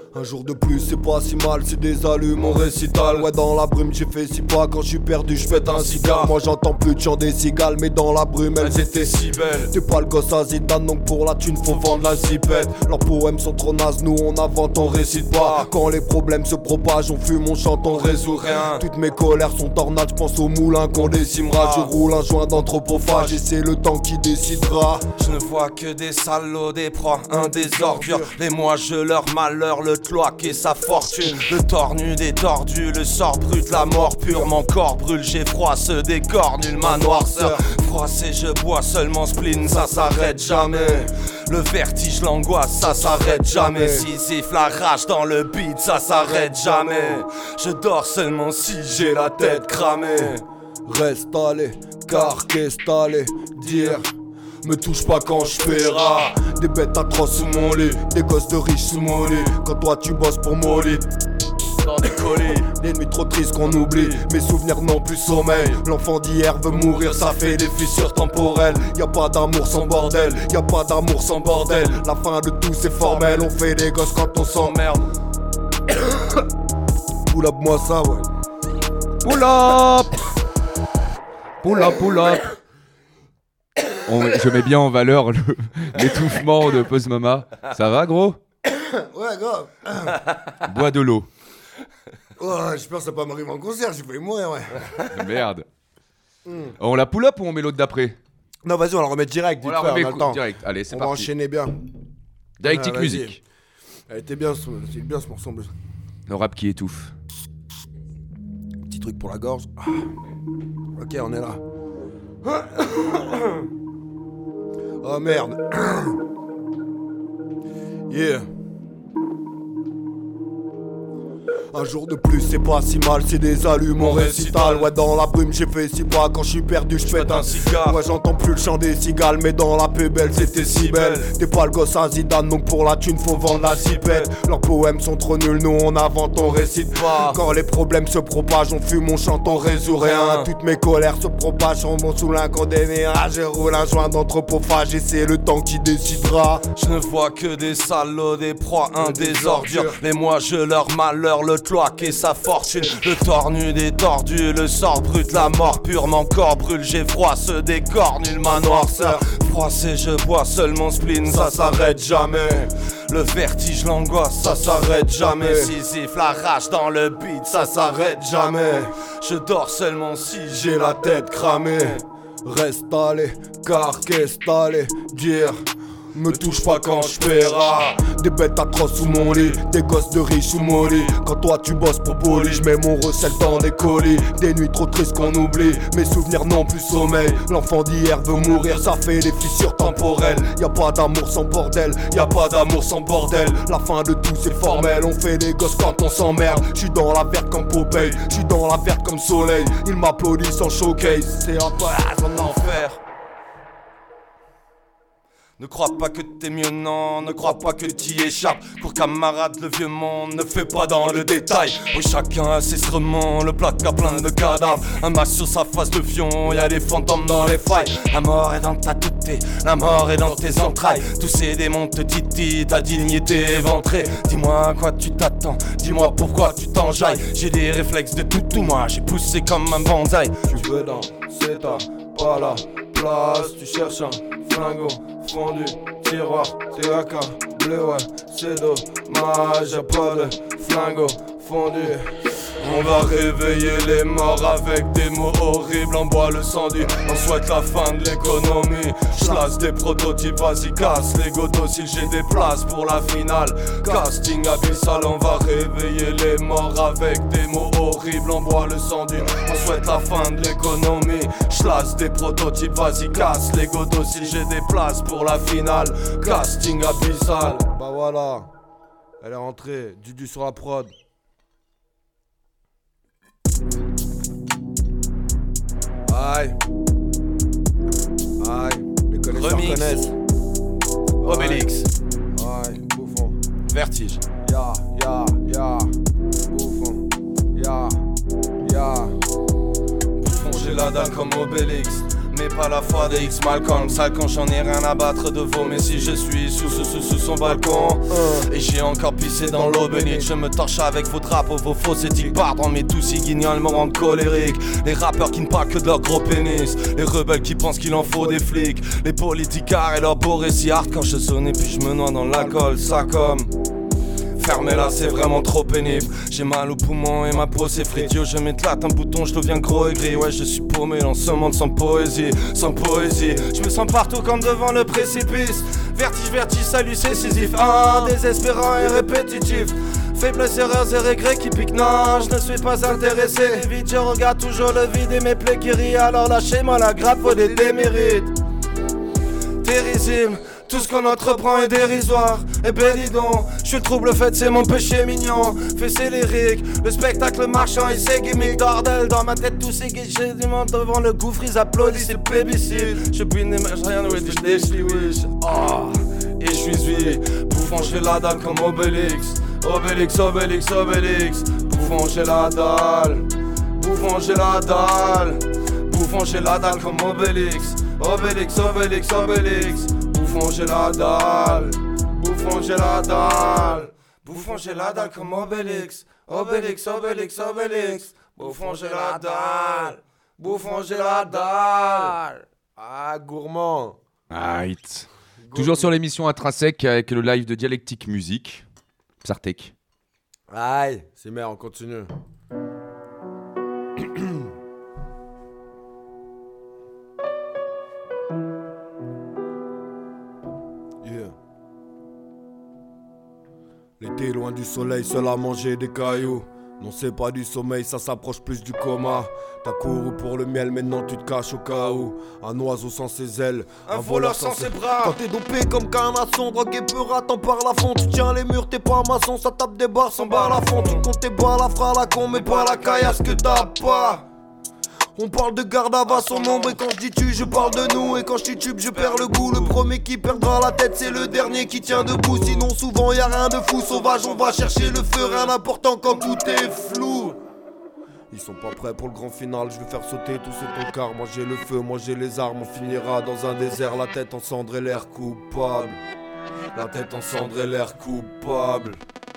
Un jour de plus c'est pas si mal, c'est des allumes mon récital. Ouais dans la brume j'ai fait 6 pas, quand je suis perdu je pète un cigare. Moi j'entends plus de chant des cigales, mais dans la brume elles étaient si belles. T'es pas le gosse à Zidane donc pour la thune faut vendre la zipette. Leurs poèmes sont trop nazes, nous on invente, on récite pas. Quand les problèmes se propagent, on fume, on chante, on résout rien. Toutes mes colères sont tornades, j'pense au moulin qu'on décimera. Je roule un joint d'anthropophage et c'est le temps qui décidera. Je ne vois que des salauds, des proies, des ordures. Les moi je leur malheur, le cloaque et sa fortune. Le tornu des tordus, le sort brut, la mort pure. Mon corps brûle, j'ai froid, se décore, nul ma noirceur. Froissé, je bois seulement spleen, ça s'arrête jamais. Le vertige, l'angoisse, ça s'arrête jamais. Sisyphe, la rage dans le beat, ça s'arrête jamais. Je dors seulement si j'ai la tête cramée. Reste allé, car qu'est-ce t'allais dire? Me touche pas quand je paierai. Des bêtes atroces sous mon lit, des gosses de riches sous mon lit. Quand toi tu bosses pour Molly dans des colis, des nuits trop tristes qu'on oublie. Mes souvenirs n'ont plus sommeil. L'enfant d'hier veut mourir, ça fait des fissures temporelles. Y'a pas d'amour sans bordel, y'a pas d'amour sans bordel. La fin de tout c'est formel, on fait des gosses quand on s'emmerde. Pull up moi ça ouais. Pull up. Pull up, pull up. Je mets bien en valeur l'étouffement de Pause Mama. Ça va, gros? Ouais, grave. Bois de l'eau. Ouais, j'espère que ça va pas m'arriver en concert, j'ai failli mourir, ouais. Merde. On la pull up ou on met l'autre d'après? Non, vas-y, on la remet direct. On la remet direct. Allez, c'est parti. On va enchaîner bien. Directic Music. Elle était bien ce morceau. Le rap qui étouffe. Petit truc pour la gorge. Ok, on est là. Oh merde. Yeah. Un jour de plus c'est pas si mal, c'est des allumes mon récital. Ouais dans la brume j'ai fait 6 pas, quand je suis perdu je pète un cigare. Ouais j'entends plus le chant des cigales, mais dans la paix belle c'était si belle. T'es pas le gosse à Zidane donc pour la thune faut vendre la zipette. Leurs poèmes sont trop nuls, nous on invente, on récite pas. Quand les problèmes se propagent, on fume, on chante, on résout rien. Toutes mes colères se propagent, on monte sous l'un des mirages. Je roule un joint d'anthropophage et c'est le temps qui décidera. Je ne vois que des salauds, des proies, des ordures. Les moi je leur malheur, le cloaque et sa fortune. Le tornu des tordus, le sort brut, la mort pure. Mon corps brûle, j'ai froid, se décore, nul ma noirceur. Froissé, je bois seulement spleen, ça s'arrête jamais. Le vertige, l'angoisse, ça s'arrête jamais. Sisyphe, la rage dans le beat, ça s'arrête jamais. Je dors seulement si j'ai la tête cramée. Reste allé, car qu'est-ce t'allais dire? Me touche pas quand je paierai. Des bêtes atroces sous mon lit, des gosses de riches sous mon lit. Quand toi tu bosses pour Poli, je mets mon recel dans des colis. Des nuits trop tristes qu'on oublie, mes souvenirs n'ont plus sommeil. L'enfant d'hier veut mourir, ça fait des fissures temporelles. Y'a pas d'amour sans bordel, y'a pas d'amour sans bordel. La fin de tout c'est formel, on fait des gosses quand on s'emmerde. J'suis dans la verte comme Popeye, j'suis dans la verte comme Soleil. Ils m'applaudissent en showcase, c'est un peu en enfer. Ne crois pas que t'es mieux, non, ne crois pas que t'y échappes. Cours camarade, le vieux monde ne fait pas dans le détail. Oui, chacun a ses serments, le placard plein de cadavres. Un masque sur sa face de fion, y'a des fantômes dans les failles. La mort est dans ta tête, la mort est dans tes entrailles. Tous ces démons te titillent, ta dignité éventrée. Dis-moi à quoi tu t'attends, dis-moi pourquoi tu t'enjailles. J'ai des réflexes de tout, moi j'ai poussé comme un bonsaï. Tu veux dans, c'est ta, pas la place. Tu cherches un flingot fondu, tiroir, c'est bleu, ouais, c'est dommage, y'a pas de flingot fondu. On va réveiller les morts avec des mots horribles. On boit le sang du, on souhaite la fin de l'économie. J'lasse des prototypes, vas-y casse les godos si j'ai des places pour la finale. Casting abyssal, on va réveiller les morts avec des mots horribles. On boit le sang du, on souhaite la fin de l'économie. J'lasse des prototypes, vas-y casse les godos si j'ai des places pour la finale. Casting abyssal. Bah voilà, elle est rentrée, Dudu sur la prod. Aïe, les connaisseurs connaissent. Obélix. Aïe, bouffon. Vertige. Ya, bouffon. Ya. Bouffon, j'ai la dalle comme Obélix. mais pas la foi de X Malcolm. Sale quand j'en ai rien à battre de vos, mais si je suis sous son balcon. Et j'ai encore pissé dans l'eau bénite. Je me torche avec vos drapeaux, vos fausses éthiques. Pardon, mais tous ces guignols me rendent colérique. Les rappeurs qui ne parlent que de leur gros pénis. Les rebelles qui pensent qu'il en faut des flics. Les politicards et leurs beaux récits hard. Quand je sonne et puis je me noie dans l'alcool. Ça comme... Fermez-la, c'est vraiment trop pénible. J'ai mal aux poumons et ma peau s'effrite. Yo, je m'éclate un bouton, je deviens gros et gris. Ouais, je suis paumé dans ce monde sans poésie. Sans poésie, je me sens partout comme devant le précipice. Vertige, salut, c'est Sisyphe. Désespérant et répétitif. Faiblesse, erreurs et regrets qui piquent. Non, je ne suis pas intéressé. Vite, je regarde toujours le vide et mes plaies qui rient. Alors lâchez-moi la grappe, faut des démérites. Terrissime. Tout ce qu'on entreprend est dérisoire. Et ben dis donc, je suis le trouble fait, c'est mon péché mignon. Fais lyrique, le spectacle marchand et ses gimmicks d'ordel. Dans ma tête tous ces guichets du monde devant le gouffre, ils applaudissent, c'est plébiscite. Je puis n'aimer rien, ouais, je suis wish. Oh, et je suis bouffon, j'ai la dalle comme Obélix. Obélix. Bouffon, j'ai la dalle. Bouffon, j'ai la dalle. Bouffon, j'ai la dalle comme Obélix. Obélix. Bouffon, j'ai la dalle. Bouffon, j'ai la dalle. Bouffon, j'ai la dalle comme Obélix. Obélix. Bouffon, j'ai la dalle. Bouffon, j'ai la dalle. Ah, gourmand. Right. Toujours sur l'émission Intrinsèque avec le live de Dialectique Musique. Psartek. Aïe, c'est merde, on continue. L'été loin du soleil, seul à manger des cailloux. Non, c'est pas du sommeil, ça s'approche plus du coma. T'as couru pour le miel, maintenant tu te caches au cas où. Un oiseau sans ses ailes, un voleur sans ses bras. Quand t'es dopé comme canasson, drogue et peur, t'en parles à fond. Tu tiens les murs, t'es pas maçon, ça tape des barres sans barre à fond. Tu comptes tes balles, la fera la con, mais pas la caillasse que t'as pas. On parle de garde à son ombre et quand je dis tu, je parle de nous. Et quand je titube, je perds le goût. Le premier qui perdra la tête, c'est le dernier qui tient debout. Sinon souvent y a rien de fou, sauvage, on va chercher le feu. Rien d'important quand tout est flou. Ils sont pas prêts pour le grand final, je vais faire sauter tous ces tocards. Moi j'ai le feu, moi j'ai les armes, on finira dans un désert. La tête en cendre et l'air coupable. La tête en cendre et l'air coupable.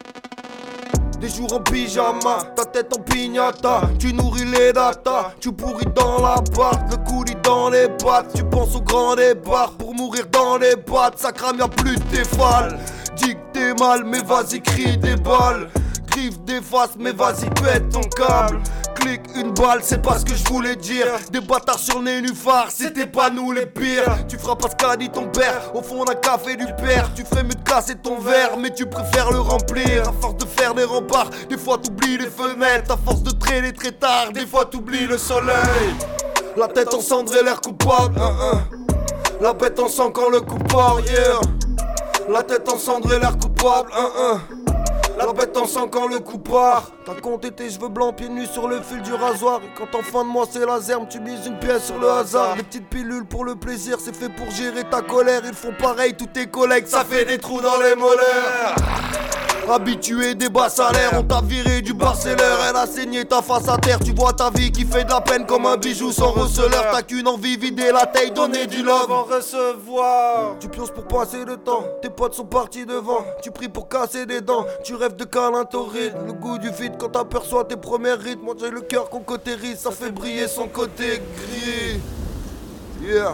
Des jours en pyjama, ta tête en pignata. Tu nourris les data, tu pourris dans la barre. Le coulis dans les pattes, tu penses au grand départ. Pour mourir dans les pattes, ça crame, y'a plus de défale. Dis que t'es mal, mais vas-y crie des balles. Griffe des faces, mais vas-y pète ton câble. Clique une balle, c'est pas ce que je voulais dire. Des bâtards sur le nénuphar, c'était pas nous les pires. Tu feras pas ce qu'a dit ton père, au fond d'un café du père. Tu fais mieux de casser ton verre, mais tu préfères le remplir. À force de faire des remparts, des fois t'oublies les fenêtres. À force de traîner très tard, des fois t'oublies le soleil. La tête en cendre et l'air coupable, La bête en sang quand le coup part, yeah. La tête en cendre et l'air coupable, La bête en sang quand le coup part. T'as compté tes cheveux blancs pieds nus sur le fil du rasoir. Et quand en fin de mois c'est la zerme, tu mises une pièce sur le hasard. Les petites pilules pour le plaisir, c'est fait pour gérer ta colère. Ils font pareil, tous tes collègues, ça fait des trous dans les molaires. Habitué des bas salaires, on t'a viré du barceleur. Elle a saigné ta face à terre, tu vois ta vie qui fait de la peine comme un bijou sans receleur. T'as qu'une envie, vider la taille, donner du love en recevoir. Tu pionces pour passer le temps, tes potes sont partis devant. Tu pries pour casser des dents, tu rêves de câlin torride. Le goût du vide quand t'aperçois tes premières rythmes. Moi j'ai le cœur qu'on cautérise, ça fait briller son côté gris. Yeah.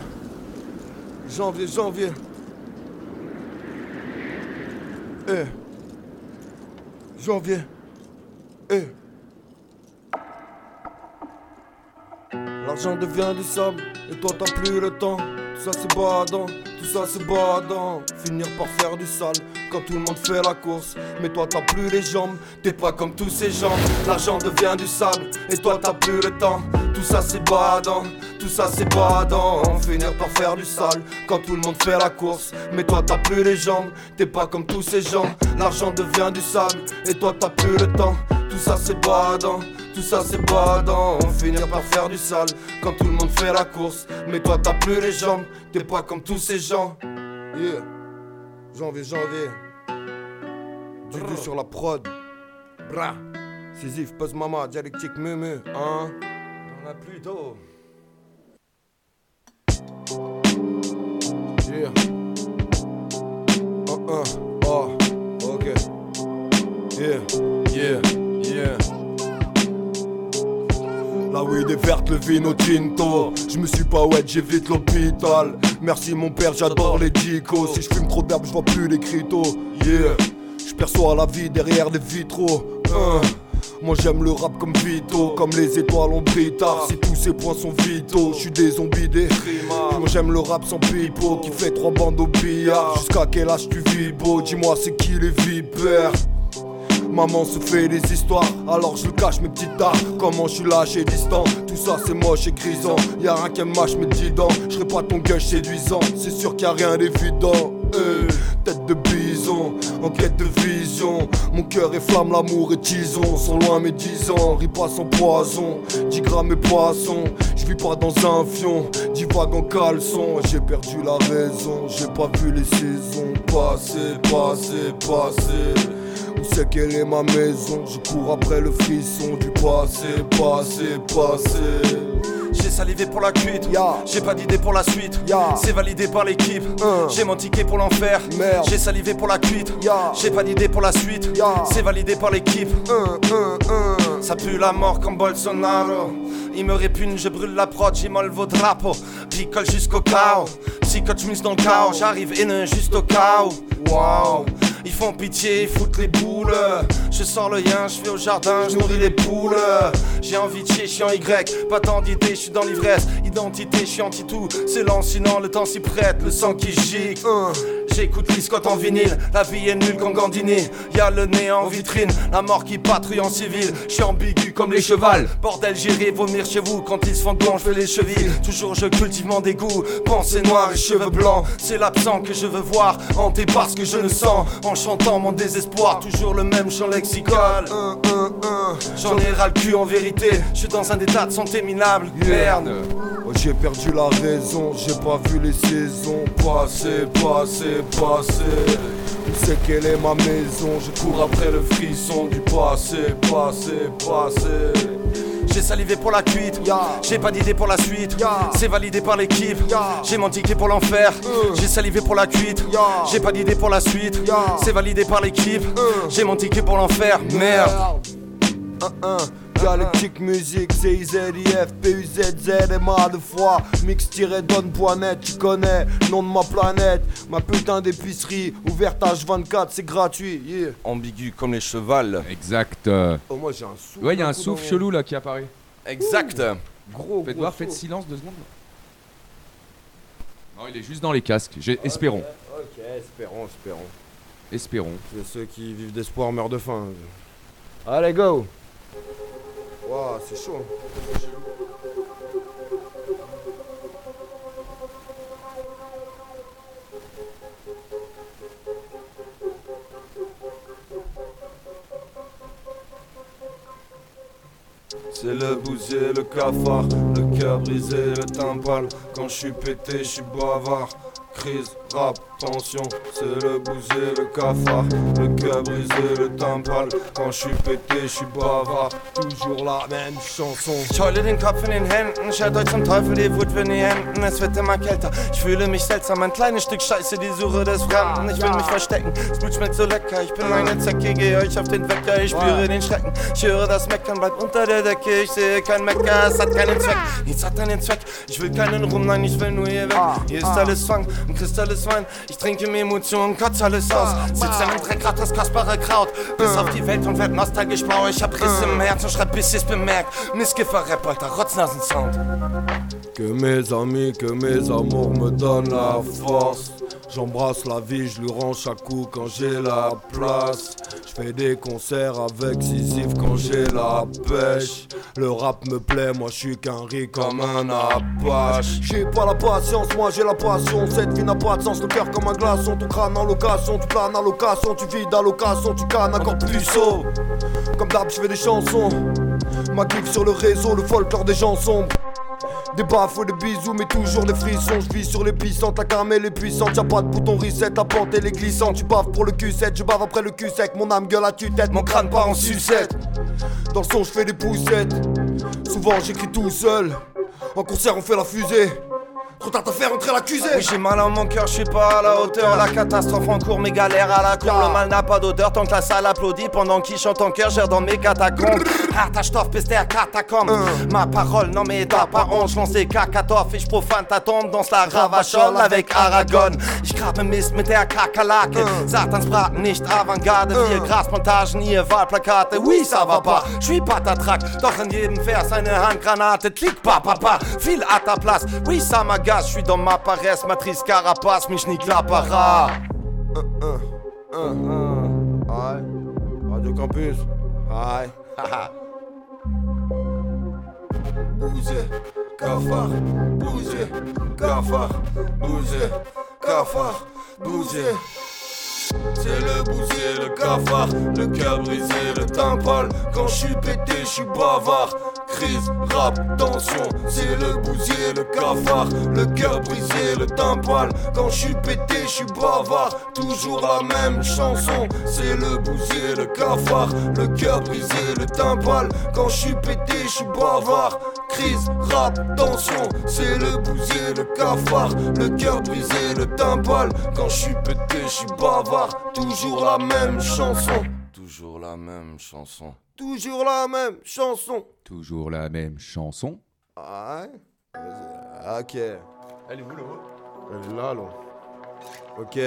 Janvier. Janvier. L'argent devient du sable et toi t'as plus le temps. Tout ça c'est badant, finir par faire du sale quand tout le monde fait la course. Mais toi t'as plus les jambes, t'es pas comme tous ces gens. L'argent devient du sable et toi t'as plus le temps. Tout ça c'est badant, finir par faire du sale quand tout le monde fait la course. Mais toi t'as plus les jambes, t'es pas comme tous ces gens. L'argent devient du sable et toi t'as plus le temps. Tout ça c'est badant, finir par faire du sale quand tout le monde fait la course. Mais toi t'as plus les jambes, t'es pas comme tous ces gens. Yeah. Janvier. Dudu sur la prod. Bra. Sisyphe, Puzz Mama, Dialectique Mumu, hein. On a plus d'eau. Yeah. Oh, ok. Yeah, yeah, yeah. La weed est verte, le vino tinto. Je me suis pas wet, j'évite l'hôpital. Merci mon père, j'adore les dicos. Si je fume trop d'herbe, je vois plus les cryptos. Yeah, je perçois la vie derrière les vitraux. Moi j'aime le rap comme Vito, comme les étoiles ont brillé tard. Si tous ces points sont vitaux, je suis dézombidé. Moi j'aime le rap sans pipeau, qui fait 3 bandes au billard. Jusqu'à quel âge tu vis beau, dis-moi c'est qui les vipères. Maman se fait des histoires, alors je le cache mes petites dards. Comment je suis lâché et distant, tout ça c'est moche et grisant. Y'a rien qui me mâche mes 10 dents, je serai pas ton gueule séduisant. C'est sûr qu'il y a rien d'évident. Tête de bison, en quête de vision. Mon cœur est flamme, l'amour est tison. Sont loin mes 10 ans, riz pas sans poison. 10 grammes et poisson, je vis pas dans un fion. Divague en caleçon, j'ai perdu la raison. J'ai pas vu les saisons passer. Où c'est qu'elle est ma maison? Je cours après le frisson du passé. J'ai salivé pour la cuite, j'ai pas d'idée pour la suite. C'est validé par l'équipe, j'ai mon ticket pour l'enfer. J'ai salivé pour la cuite, j'ai pas d'idée pour la suite. C'est validé par l'équipe. Ça pue la mort comme Bolsonaro. Il me répugne, je brûle la prod, j'immole vos drapeaux. Picole jusqu'au chaos, psychote, j'mise dans le chaos. J'arrive haineux juste au chaos. Wow. Ils font pitié, ils foutent les boules. Je sors le yin, je vais au jardin, je nourris les poules. J'ai envie de chier, je suis en Y, pas tant d'idées, je suis dans l'ivresse. Identité, je suis anti-tout, c'est lancinant, le temps s'y prête, le sang qui gicle. J'écoute Lee Scott en vinyle, la vie est nulle comme Gandini. Y'a le nez en vitrine, la mort qui patrouille en civil. J'suis ambigu comme les chevals, bordel j'irai vomir chez vous. Quand ils se font blancs, j'fais les chevilles. Toujours je cultive mon dégoût, pensée noire et cheveux blancs. C'est l'absent que je veux voir, hanté par ce que je ne sens. En chantant mon désespoir, toujours le même chant lexical. J'en ai ras le cul en vérité, j'suis dans un état de santé minable. Merde. Oh, j'ai perdu la raison, j'ai pas vu les saisons passer. Où c'est qu'elle est ma maison? Je cours après le frisson du passé. J'ai salivé pour la cuite, j'ai pas d'idée pour la suite. C'est validé par l'équipe, j'ai mon ticket pour l'enfer. J'ai salivé pour la cuite, j'ai pas d'idée pour la suite. C'est validé par l'équipe, j'ai mon ticket pour l'enfer. Merde. Dialectique musique, CIZIF, PUZZ, MA de foi. Mix-donne.net, tu connais, nom de ma planète. Ma putain d'épicerie, ouverte H24, c'est gratuit. Yeah. Ambigu comme les chevals. Exact. Oh, moi j'ai un souffle. Ouais, il y a un souffle chelou là qui apparaît. Exact. Gros. Faites voir, faites silence 2 secondes. Non, il est juste dans les casques. Espérons. Ok, Espérons. Ceux qui vivent d'espoir meurent de faim. Allez, go. Waouh, c'est chaud. C'est le bousier, le cafard, le cœur brisé, le timbal. Quand je suis pété, je suis bavard. Crise, rap, tension, c'est le bousier, le cafard, le cœur brisé, le timbal. Quand je suis pété, je suis bavard. Toujours la même chanson. Ich heule den Kopf in den Händen, schert euch zum Teufel die Wut in die Händen. Es wird immer kälter, ich fühle mich seltsam, ein kleines Stück Scheiße, die Suche des Fremden. Ich will mich verstecken, das Blut schmeckt so lecker. Ich bin eine Zecke, geh euch auf den Wecker. Ich spüre den Schrecken, ich höre das Meckern, bleib unter der Decke. Ich sehe kein Mecker, es hat keinen Zweck, nichts hat einen Zweck. Ich will keinen Ruhm, nein, ich will nur hier weg. Hier ist alles Zwang, ein Kristall ist Wein. Ich trinke mir Emotionen, kotz alles aus. Sitz in einem Dreck, grad das kostbare Kraut. Bis auf die Welt und werd nostalgisch blau. Ich hab Riss im Herz und schreib bis ich's bemerkt. Missgefer-Rap, alter Rotznasen-Sound. Que mes amis, que mes amours me donnent la force. J'embrasse la vie, je lui rends chaque coup quand j'ai la place. Je fais des concerts avec Sisyphe quand j'ai la pêche. Le rap me plaît, moi je suis qu'un riz comme un apache. J'ai pas la patience, moi j'ai la passion. Cette vie n'a pas de sens, le cœur comme un glaçon. Ton crâne en location, tu planes à location. Tu vis d'allocation, tu cannes encore plus haut. Comme d'hab, je fais des chansons. Ma kiff sur le réseau, le folklore des gens sombres. Des baffes, des bisous, mais toujours des frissons. Je vis sur les puissantes, la caramel est puissante. Y'a pas de bouton reset, ta pente elle est glissante. Tu baves pour le Q7, je bave après le cul sec. Mon âme gueule à tue-tête, mon crâne part en sucette. Dans le son je fais des poussettes. Souvent j'écris tout seul. En concert on fait la fusée. trop tard t'as fait rentrer l'accusé. Oui, j'ai mal à mon cœur, je suis pas à la hauteur. La catastrophe en cours, mes galères à la cour. Le mal n'a pas d'odeur tant que la salle applaudit. Pendant qu'il chante en cœur, gère dans mes catacombes. Hartachtoff, pester à catacombe. Ma parole, non mais t'as pas honte. J'lance des cacatoffes et j'profane ta tombe. Danse la ravachole avec Aragon. J'grabe Mist mit der Kakerlake. Satansbraten, nicht Avantgarde. Wir Grasmontagen, ihr Wahlplakate. Oui, ça va pas, j'suis patatrac. Doch in jedem Vers eine Handgranate. Klick, papa, viel à ta place. Oui, ça m'agace, j'suis dans ma paresse. Matrice carapace, mich nique l'apparat. Aïe, Radio Campus. Aïe. Bougez, cafard, bougez, cafard, bougez, cafard, bougez. C'est le bousier, le cafard, le cœur brisé, le timpale. Quand je suis pété, je suis bavard. Crise, rap, tension. C'est le bousier, le cafard, le cœur brisé, le timpale. Quand je suis pété, je suis bavard. Toujours la même chanson. C'est le bousier, le cafard, le cœur brisé, le timpale. Quand je suis pété, je suis bavard. Crise, rap, tension. C'est le bousier, le cafard, le cœur brisé, le timpale. Quand je suis pété, je suis bavard. Toujours la même chanson. Toujours la même chanson. Toujours la même chanson. Toujours la même chanson. Ouais. Ok. Elle est où là-haut? Elle est là, là. Ok.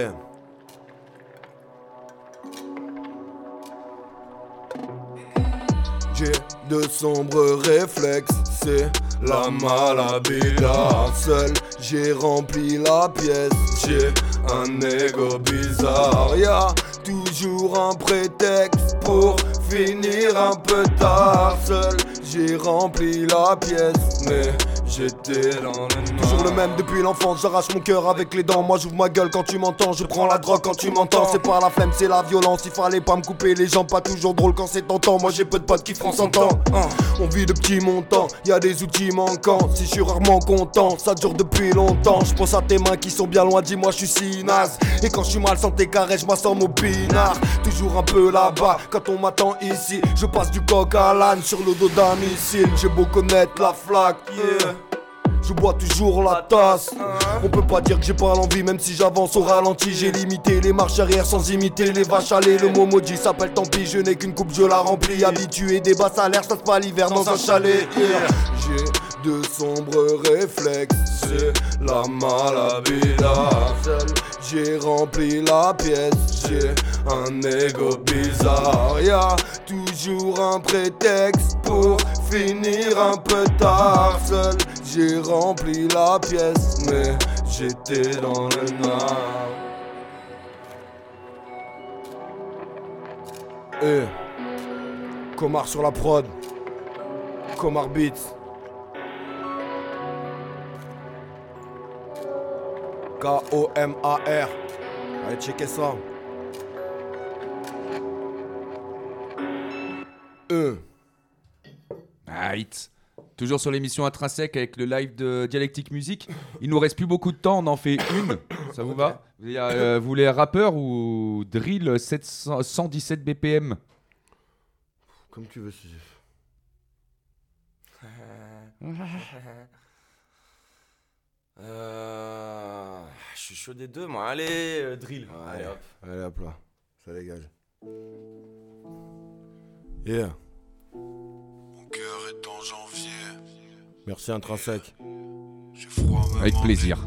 J'ai de sombres réflexes, c'est la malabida. Seul, j'ai rempli la pièce, j'ai un ego bizarre. Y'a toujours un prétexte pour finir un peu tard. Seul, j'ai rempli la pièce, mais j'étais dans le noir. Toujours le même depuis l'enfance, j'arrache mon cœur avec les dents. Moi j'ouvre ma gueule quand tu m'entends, je prends la drogue quand tu m'entends. C'est pas la flemme, c'est la violence, il fallait pas me couper les jambes. Pas toujours drôle quand c'est tentant, moi j'ai peu de potes qui feront 100 ans. On vit de petits montants, y'a des outils manquants. Si je suis rarement content, ça dure depuis longtemps. Je pense à tes mains qui sont bien loin, dis-moi je suis si naze. Et quand je suis mal sans tes caresses, je m'assomme au pinard. Toujours un peu là-bas, quand on m'attend ici, je passe du coq à l'âne sur le dos d'un missile. J'ai beau connaître la flaque, yeah. Je bois toujours la tasse. On peut pas dire que j'ai pas l'envie, même si j'avance au ralenti. J'ai limité les marches arrière sans imiter les vaches à lait. Le mot maudit s'appelle tant pis, je n'ai qu'une coupe, je la remplis. Habitué des bas salaires, ça se passe l'hiver dans un chalet, yeah. J'ai de sombres réflexes, c'est la malabida. Seul, j'ai rempli la pièce, j'ai un ego bizarre. Y'a toujours un prétexte pour finir un peu tard. Seul, j'ai rempli la pièce, mais j'étais dans le noir. Comar sur la prod, Comar Beats. K-O-M-A-R. Allez checker ça. Right. Toujours sur l'émission Intrinsèque avec le live de Dialectique Musique. Il nous reste plus beaucoup de temps, on en fait une. Ça vous va? Vous voulez rappeur ou drill 117 BPM? Comme tu veux, si. Je suis chaud des deux, moi. Allez, drill. Allez hop. Allez hop là. Ça dégage. Yeah. Mon cœur est en janvier. Merci Intrinsèque. J'ai froid même avec plaisir.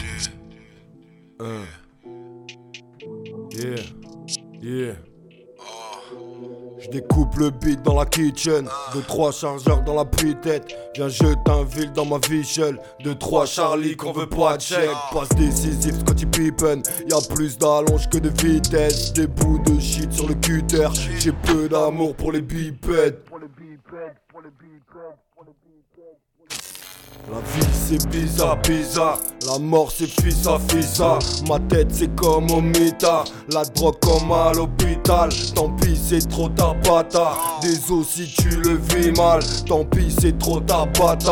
Yeah. Yeah. Je découpe le beat dans la kitchen. 2-3 chargeurs dans la tête. Viens je t'invite dans ma vichelle. 2-3 Charlie qu'on veut pas de chèque. Passe décisif, Scottie Pippen. Y'a plus d'allonge que de vitesse. Des bouts de shit sur le cutter. J'ai peu d'amour pour les bipèdes. La vie c'est bizarre. La mort c'est fissa. Ma tête c'est comme au méta. La drogue comme à l'hôpital. Tant pis c'est trop ta bâtard. Désolé si tu le vis mal. Tant pis c'est trop ta bâtard.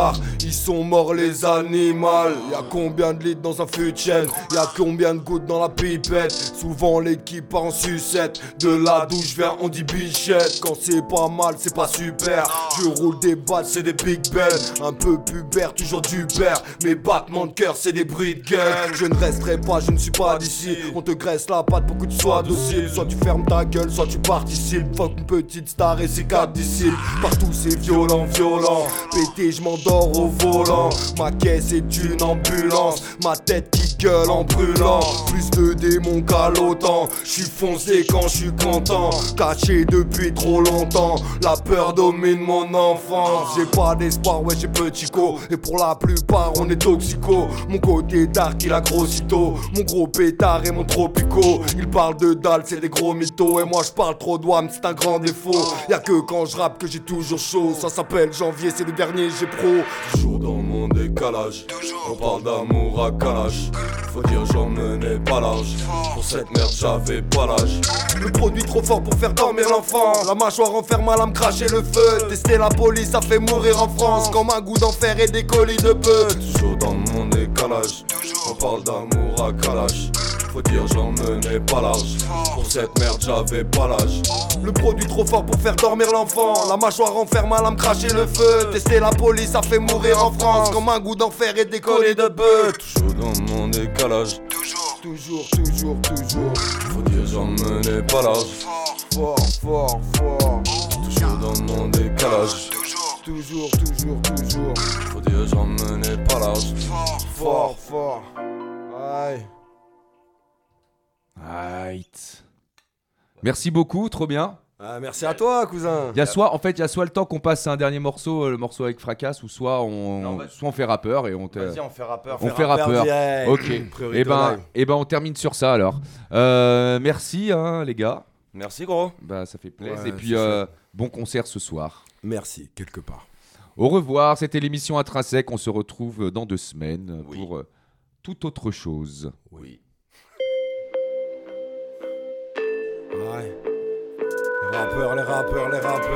Qui sont morts les animaux? Y'a combien de litres dans un fût de chêne? Y'a combien de gouttes dans la pipette? Souvent l'équipe part en sucette. De la douche vers on dit bichette. Quand c'est pas mal c'est pas super. Je roule des battes c'est des big bells. Un peu pubère toujours du père. Mes battements de cœur c'est des bruits de gueule. Je ne resterai pas, je ne suis pas d'ici. On te graisse la patte pour que tu sois docile. Soit tu fermes ta gueule, soit tu participes. Fuck une petite star et ses 4 disciples. Partout c'est violent, violent. Pété je m'endors au volant. Ma caisse est une ambulance. Ma tête qui gueule en brûlant. Plus de démons qu'à l'OTAN. J'suis foncé quand j'suis content. Caché depuis trop longtemps. La peur domine mon enfance. J'ai pas d'espoir, ouais j'ai petit co. Et pour la plupart on est toxico. Mon côté dark il a grossi tôt. Mon gros pétard et mon tropico. Ils parlent de dalle, c'est des gros mythos. Et moi j'parle trop d'ouam, c'est un grand défaut. Y'a que quand j'rappe que j'ai toujours chaud. Ça s'appelle janvier, c'est le dernier j'ai pro. Toujours dans mon décalage. On parle d'amour à calage. Faut dire j'en menais pas l'âge. Pour cette merde j'avais pas l'âge. Le produit trop fort pour faire dormir l'enfant. La mâchoire enferme à l'âme, cracher le feu. Tester la police ça fait mourir en France. Comme un goût d'enfer et des colis de bœuf. Toujours dans mon décalage. On parle d'amour à calage. Faut dire j'en menais pas l'âge. Pour cette merde j'avais pas l'âge. Le produit trop fort pour faire dormir l'enfant. La mâchoire enferme à l'âme, cracher le feu. Tester la police ça fait mourir en France. Comme un goût d'enfer et des colis de bœuf. Toujours dans mon décalage. Toujours. Faut dire j'en menais pas l'âge. Fort. Toujours dans mon décalage. Toujours. Faut dire j'en menais pas l'âge. Fort. Aïe. Right. Merci beaucoup, trop bien. Merci à toi, cousin. Il y a soit le temps qu'on passe à un dernier morceau, le morceau avec Fracasse, ou soit on fait rappeur et on te. Vas-y, on fait rappeur. On fait rappeur. Ok. Et ben on termine sur ça alors. Merci les gars. Merci gros. Bah ça fait plaisir. Ouais, et puis bon concert ce soir. Merci quelque part. Au revoir. C'était l'émission Intrinsèque. On se retrouve dans 2 semaines pour toute autre chose. Oui. Ouais. Les rappeurs.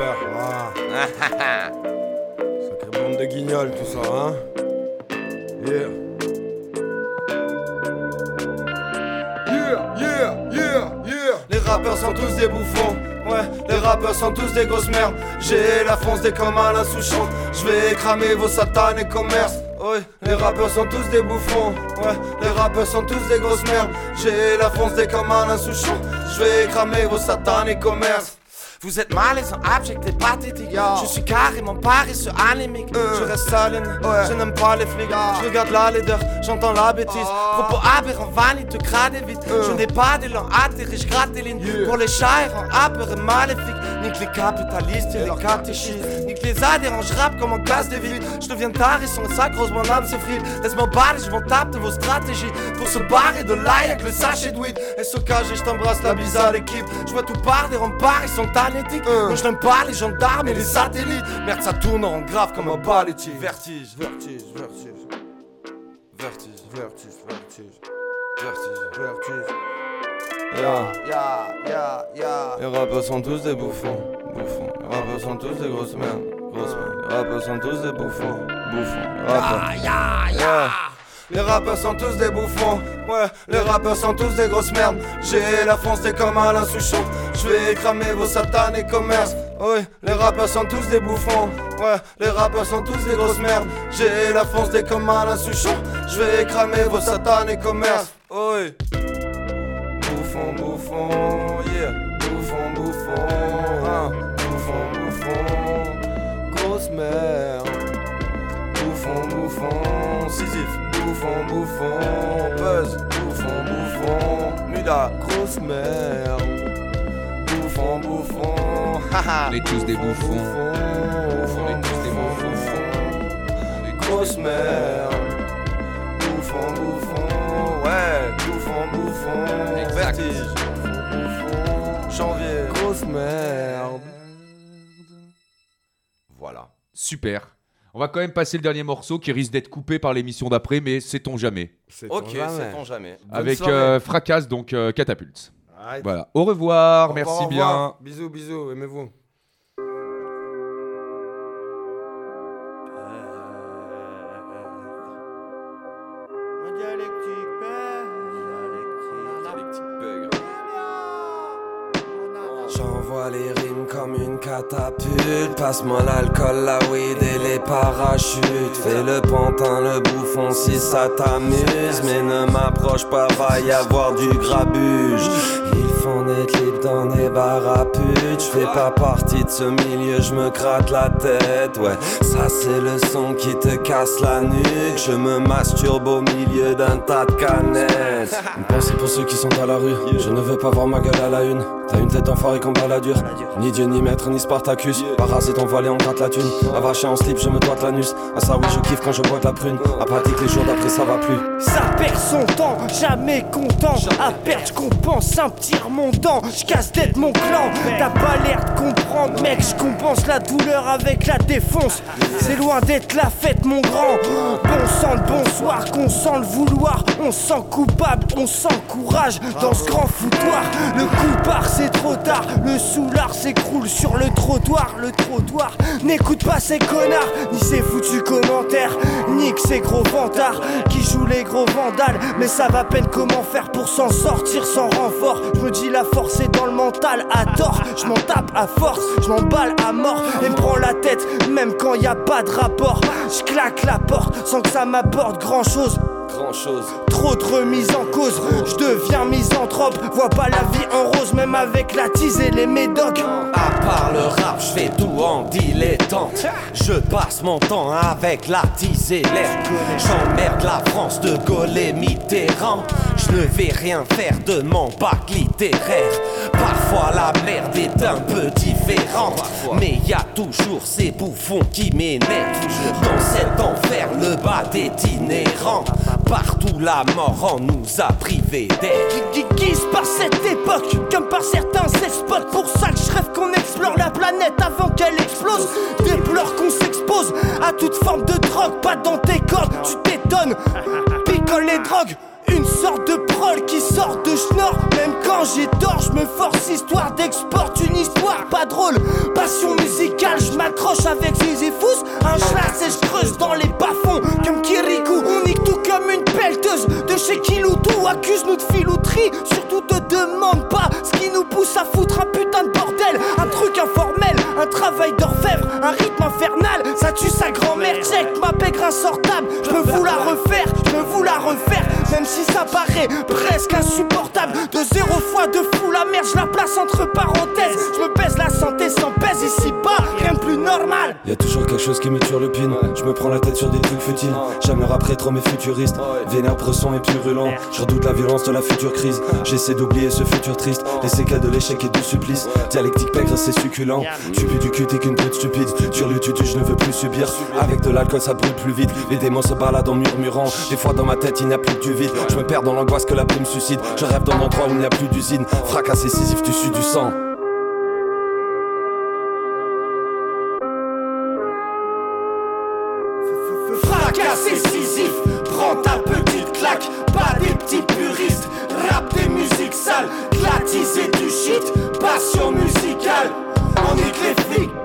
Ah. Sacrée bande de guignols tout ça, hein. Yeah. Les rappeurs sont tous des bouffons. Ouais, les rappeurs sont tous des grosses merdes. J'ai la fonce des comme Alain Souchon. Je vais cramer vos satanes et commerces. Ouais, les rappeurs sont tous des bouffons. Ouais, les rappeurs sont tous des grosses merdes. J'ai la fonce des comme Alain Souchon. Je vais cramer vos satanes et commerces. Vous êtes malaisant, abject et pathétique. Je suis carrément paresseux, anémique. Je reste saline, je n'aime pas les flics. Je regarde la laideur, j'entends la bêtise. Propos aberrants, vaniteux, crade et vite. Je n'ai pas d'élan atterri, je gratte des lignes. Pour les chats errants, âpres et maléfiques. Nique les capitalistes et les catéchistes. Nique les adhérents, je rappe comme en classe de ville. Je deviens tarisson, ça grosse mon âme s'effrite. Laisse-moi barrer, je m'en tape de vos stratégies. Pour se barrer de l'ail avec le sachet de weed. SOKG, je t'embrasse la bise à l'équipe. Je vois tout par des remparts, ils sont anétiques. Non, je n'aime pas les gendarmes et les satellites. Merde, ça tourne en grave comme un balletti. Vertige. Les rappeurs sont tous des bouffons. Les rappeurs sont tous des grosses merdes. Les rappeurs sont tous des bouffons. Les rappeurs sont tous des bouffons. Ouais, les rappeurs sont tous des grosses merdes. J'ai la fonce des comme Alain Souchon. Je vais cramer vos satanes et commerces. Ouais, les rappeurs sont tous des bouffons. Ouais, les rappeurs sont tous des grosses merdes. J'ai la fonce des comme Alain Souchon. Je vais cramer vos satanes et commerces. Ouais. Bouffon, yeah. Bouffon, hein. Bouffon, grosse merde. Bouffon, Sisyphe. Bouffon, Buzz. Bouffon, Muda, grosse merde. Bouffon, haha. On est tous des bouffons. On est tous des bouffons. Grosse merde. Bouffon, ouais. Bouffon, exact. Vertige. Janvier, grosse merde. Voilà. Super. On va quand même passer le dernier morceau qui risque d'être coupé par l'émission d'après, mais sait-on jamais. Ok, sait-on jamais. Avec Fracasse, donc Catapulte. Voilà. Au revoir, merci bien. Bisous, aimez-vous. les rimes comme une catapulte. Passe-moi l'alcool, la weed et les parachutes. Fais le pantin, le bouffon si ça t'amuse. Mais ne m'approche pas, va y avoir du grabuge. Ils font des clips dans des bars à putes. J'fais pas partie de ce milieu, j'me gratte la tête. Ouais, ça c'est le son qui te casse la nuque. Je me masturbe au milieu d'un tas de canettes. Une pensée pour ceux qui sont à la rue. Je ne veux pas voir ma gueule à la une. T'as une tête d'enfoiré comme baladure. Ni Dieu, ni maître, ni Spartacus. Parasite envoilé, on gratte la thune. Avaché en slip, je me doite l'anus. Ah ça oui, je kiffe quand je bois de la prune. Apathique les jours d'après, ça va plus. Ça perd son temps, jamais content. À perdre, j'compense un petit remontant. J'casse tête mon clan. T'as pas l'air de comprendre, mec. J'compense la douleur avec la défonce. C'est loin d'être la fête, mon grand. Bon sang le bonsoir, qu'on sent le vouloir. On se sent coupable, on sent courage dans ce grand foutoir. Le coup part, c'est trop tard. Le soulard s'écroule sur le trottoir. Le trottoir n'écoute pas ces connards, ni ces foutus commentaires. Nique ces gros vantards qui jouent les gros vandales. Mais ça va peine comment faire pour s'en sortir sans renfort. Je me dis la force est dans le mental à tort. Je m'en tape à force, je m'emballe à mort. Et me prends la tête même quand y a pas de rapport. Je claque la porte sans que ça m'apporte grand chose. Trop de remises en cause, je deviens misanthrope. Vois pas la vie en rose, même avec la tise et les médocs. À part le rap, je fais tout en dilettante. Je passe mon temps avec la tise et l'air. J'emmerde la France de Gaulle et Mitterrand. Je ne vais rien faire de mon bac littéraire. Parfois la merde est un peu différente, mais y a toujours ces bouffons qui m'énervent. Dans cet enfer, le bas est inhérent. Partout la mort en nous a privés d'air. Qui se par cette époque, comme par certains spots. Pour ça que je rêve qu'on explore la planète avant qu'elle explose. Déplore qu'on s'expose à toute forme de drogue. Pas dans tes cordes, tu t'étonnes. Picole les drogues. Une sorte de prol qui sort de schnorr. Même quand j'ai tort, je me force histoire d'export. Une histoire pas drôle, passion musicale. Je m'accroche avec Sisyphus. Un schlass et je creuse dans les bas-fonds comme Kirikou. On nique tout comme une pelleteuse de chez Kiloutou. Accuse-nous de filouterie, surtout te demande pas ce qui nous pousse à foutre un putain de bordel. Un truc informel, un travail d'orfèvre, un rythme infernal. Ça tue sa grand-mère, check ma pègre insortable. Je peux vous la refaire, je peux vous la refaire. Même si ça paraît presque insupportable. De 0 fois de fou la merde, je la place entre parenthèses. Je me baise la santé sans baise ici bas, rien de plus normal. Y'a toujours quelque chose qui me turlupine. Je me prends la tête sur des trucs futiles. J'aime le rap rétro mais futuriste. Vénère, bresson et purulent. Je redoute la violence de la future crise. J'essaie d'oublier ce futur triste. Les séquelles de l'échec et du supplice. Dialectique pègre, c'est succulent. Tu pues du cul, t'es qu'une pute stupide. Sur le tutu, je ne veux plus subir. Avec de l'alcool, ça brûle plus vite. Les démons se baladent en murmurant. Des fois dans ma tête, il n'y a plus du vide. Je me perds dans l'angoisse que la plume suscite. Je rêve d'un endroit où il n'y a plus d'usine. Fracassé, Sisyphe, tu sues du sang. Fracassé Sisyphe, prends ta petite claque. Pas des petits puristes, rap des musiques sales. Clatiser du shit, passion musicale. On nique les flics.